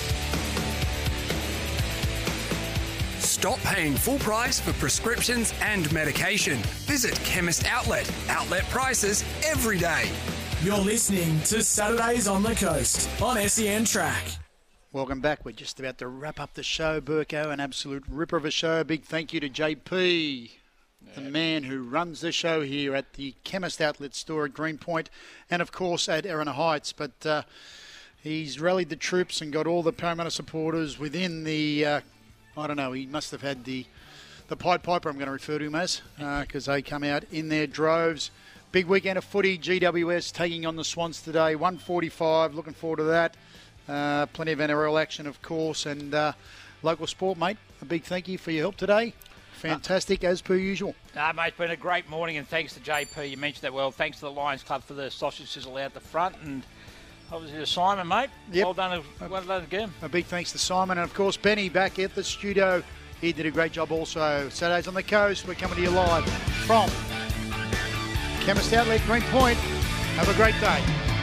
Stop paying full price for prescriptions and medication. Visit Chemist Outlet. Outlet prices every day. You're listening to Saturdays on the Coast on SEN Track. Welcome back. We're just about to wrap up the show, Burko. An absolute ripper of a show. Big thank you to JP, the man who runs the show here at the Chemist Outlet store at Greenpoint and, of course, at Erina Heights. But he's rallied the troops and got all the Parramatta supporters within the, I don't know, he must have had the Pied Piper, I'm going to refer to him as, because they come out in their droves. Big weekend of footy, GWS taking on the Swans today, 1:45. Looking forward to that. Plenty of NRL action, of course, and local sport, mate. A big thank you for your help today. Fantastic, as per usual. Mate, it's been a great morning, and thanks to JP. You mentioned that well. Thanks to the Lions Club for the sausage sizzle out the front, and obviously to Simon, mate. Yep. Well done again. A big thanks to Simon, and of course Benny back at the studio. He did a great job also. Saturdays on the Coast, we're coming to you live from Chemist Outlet, Greenpoint. Have a great day.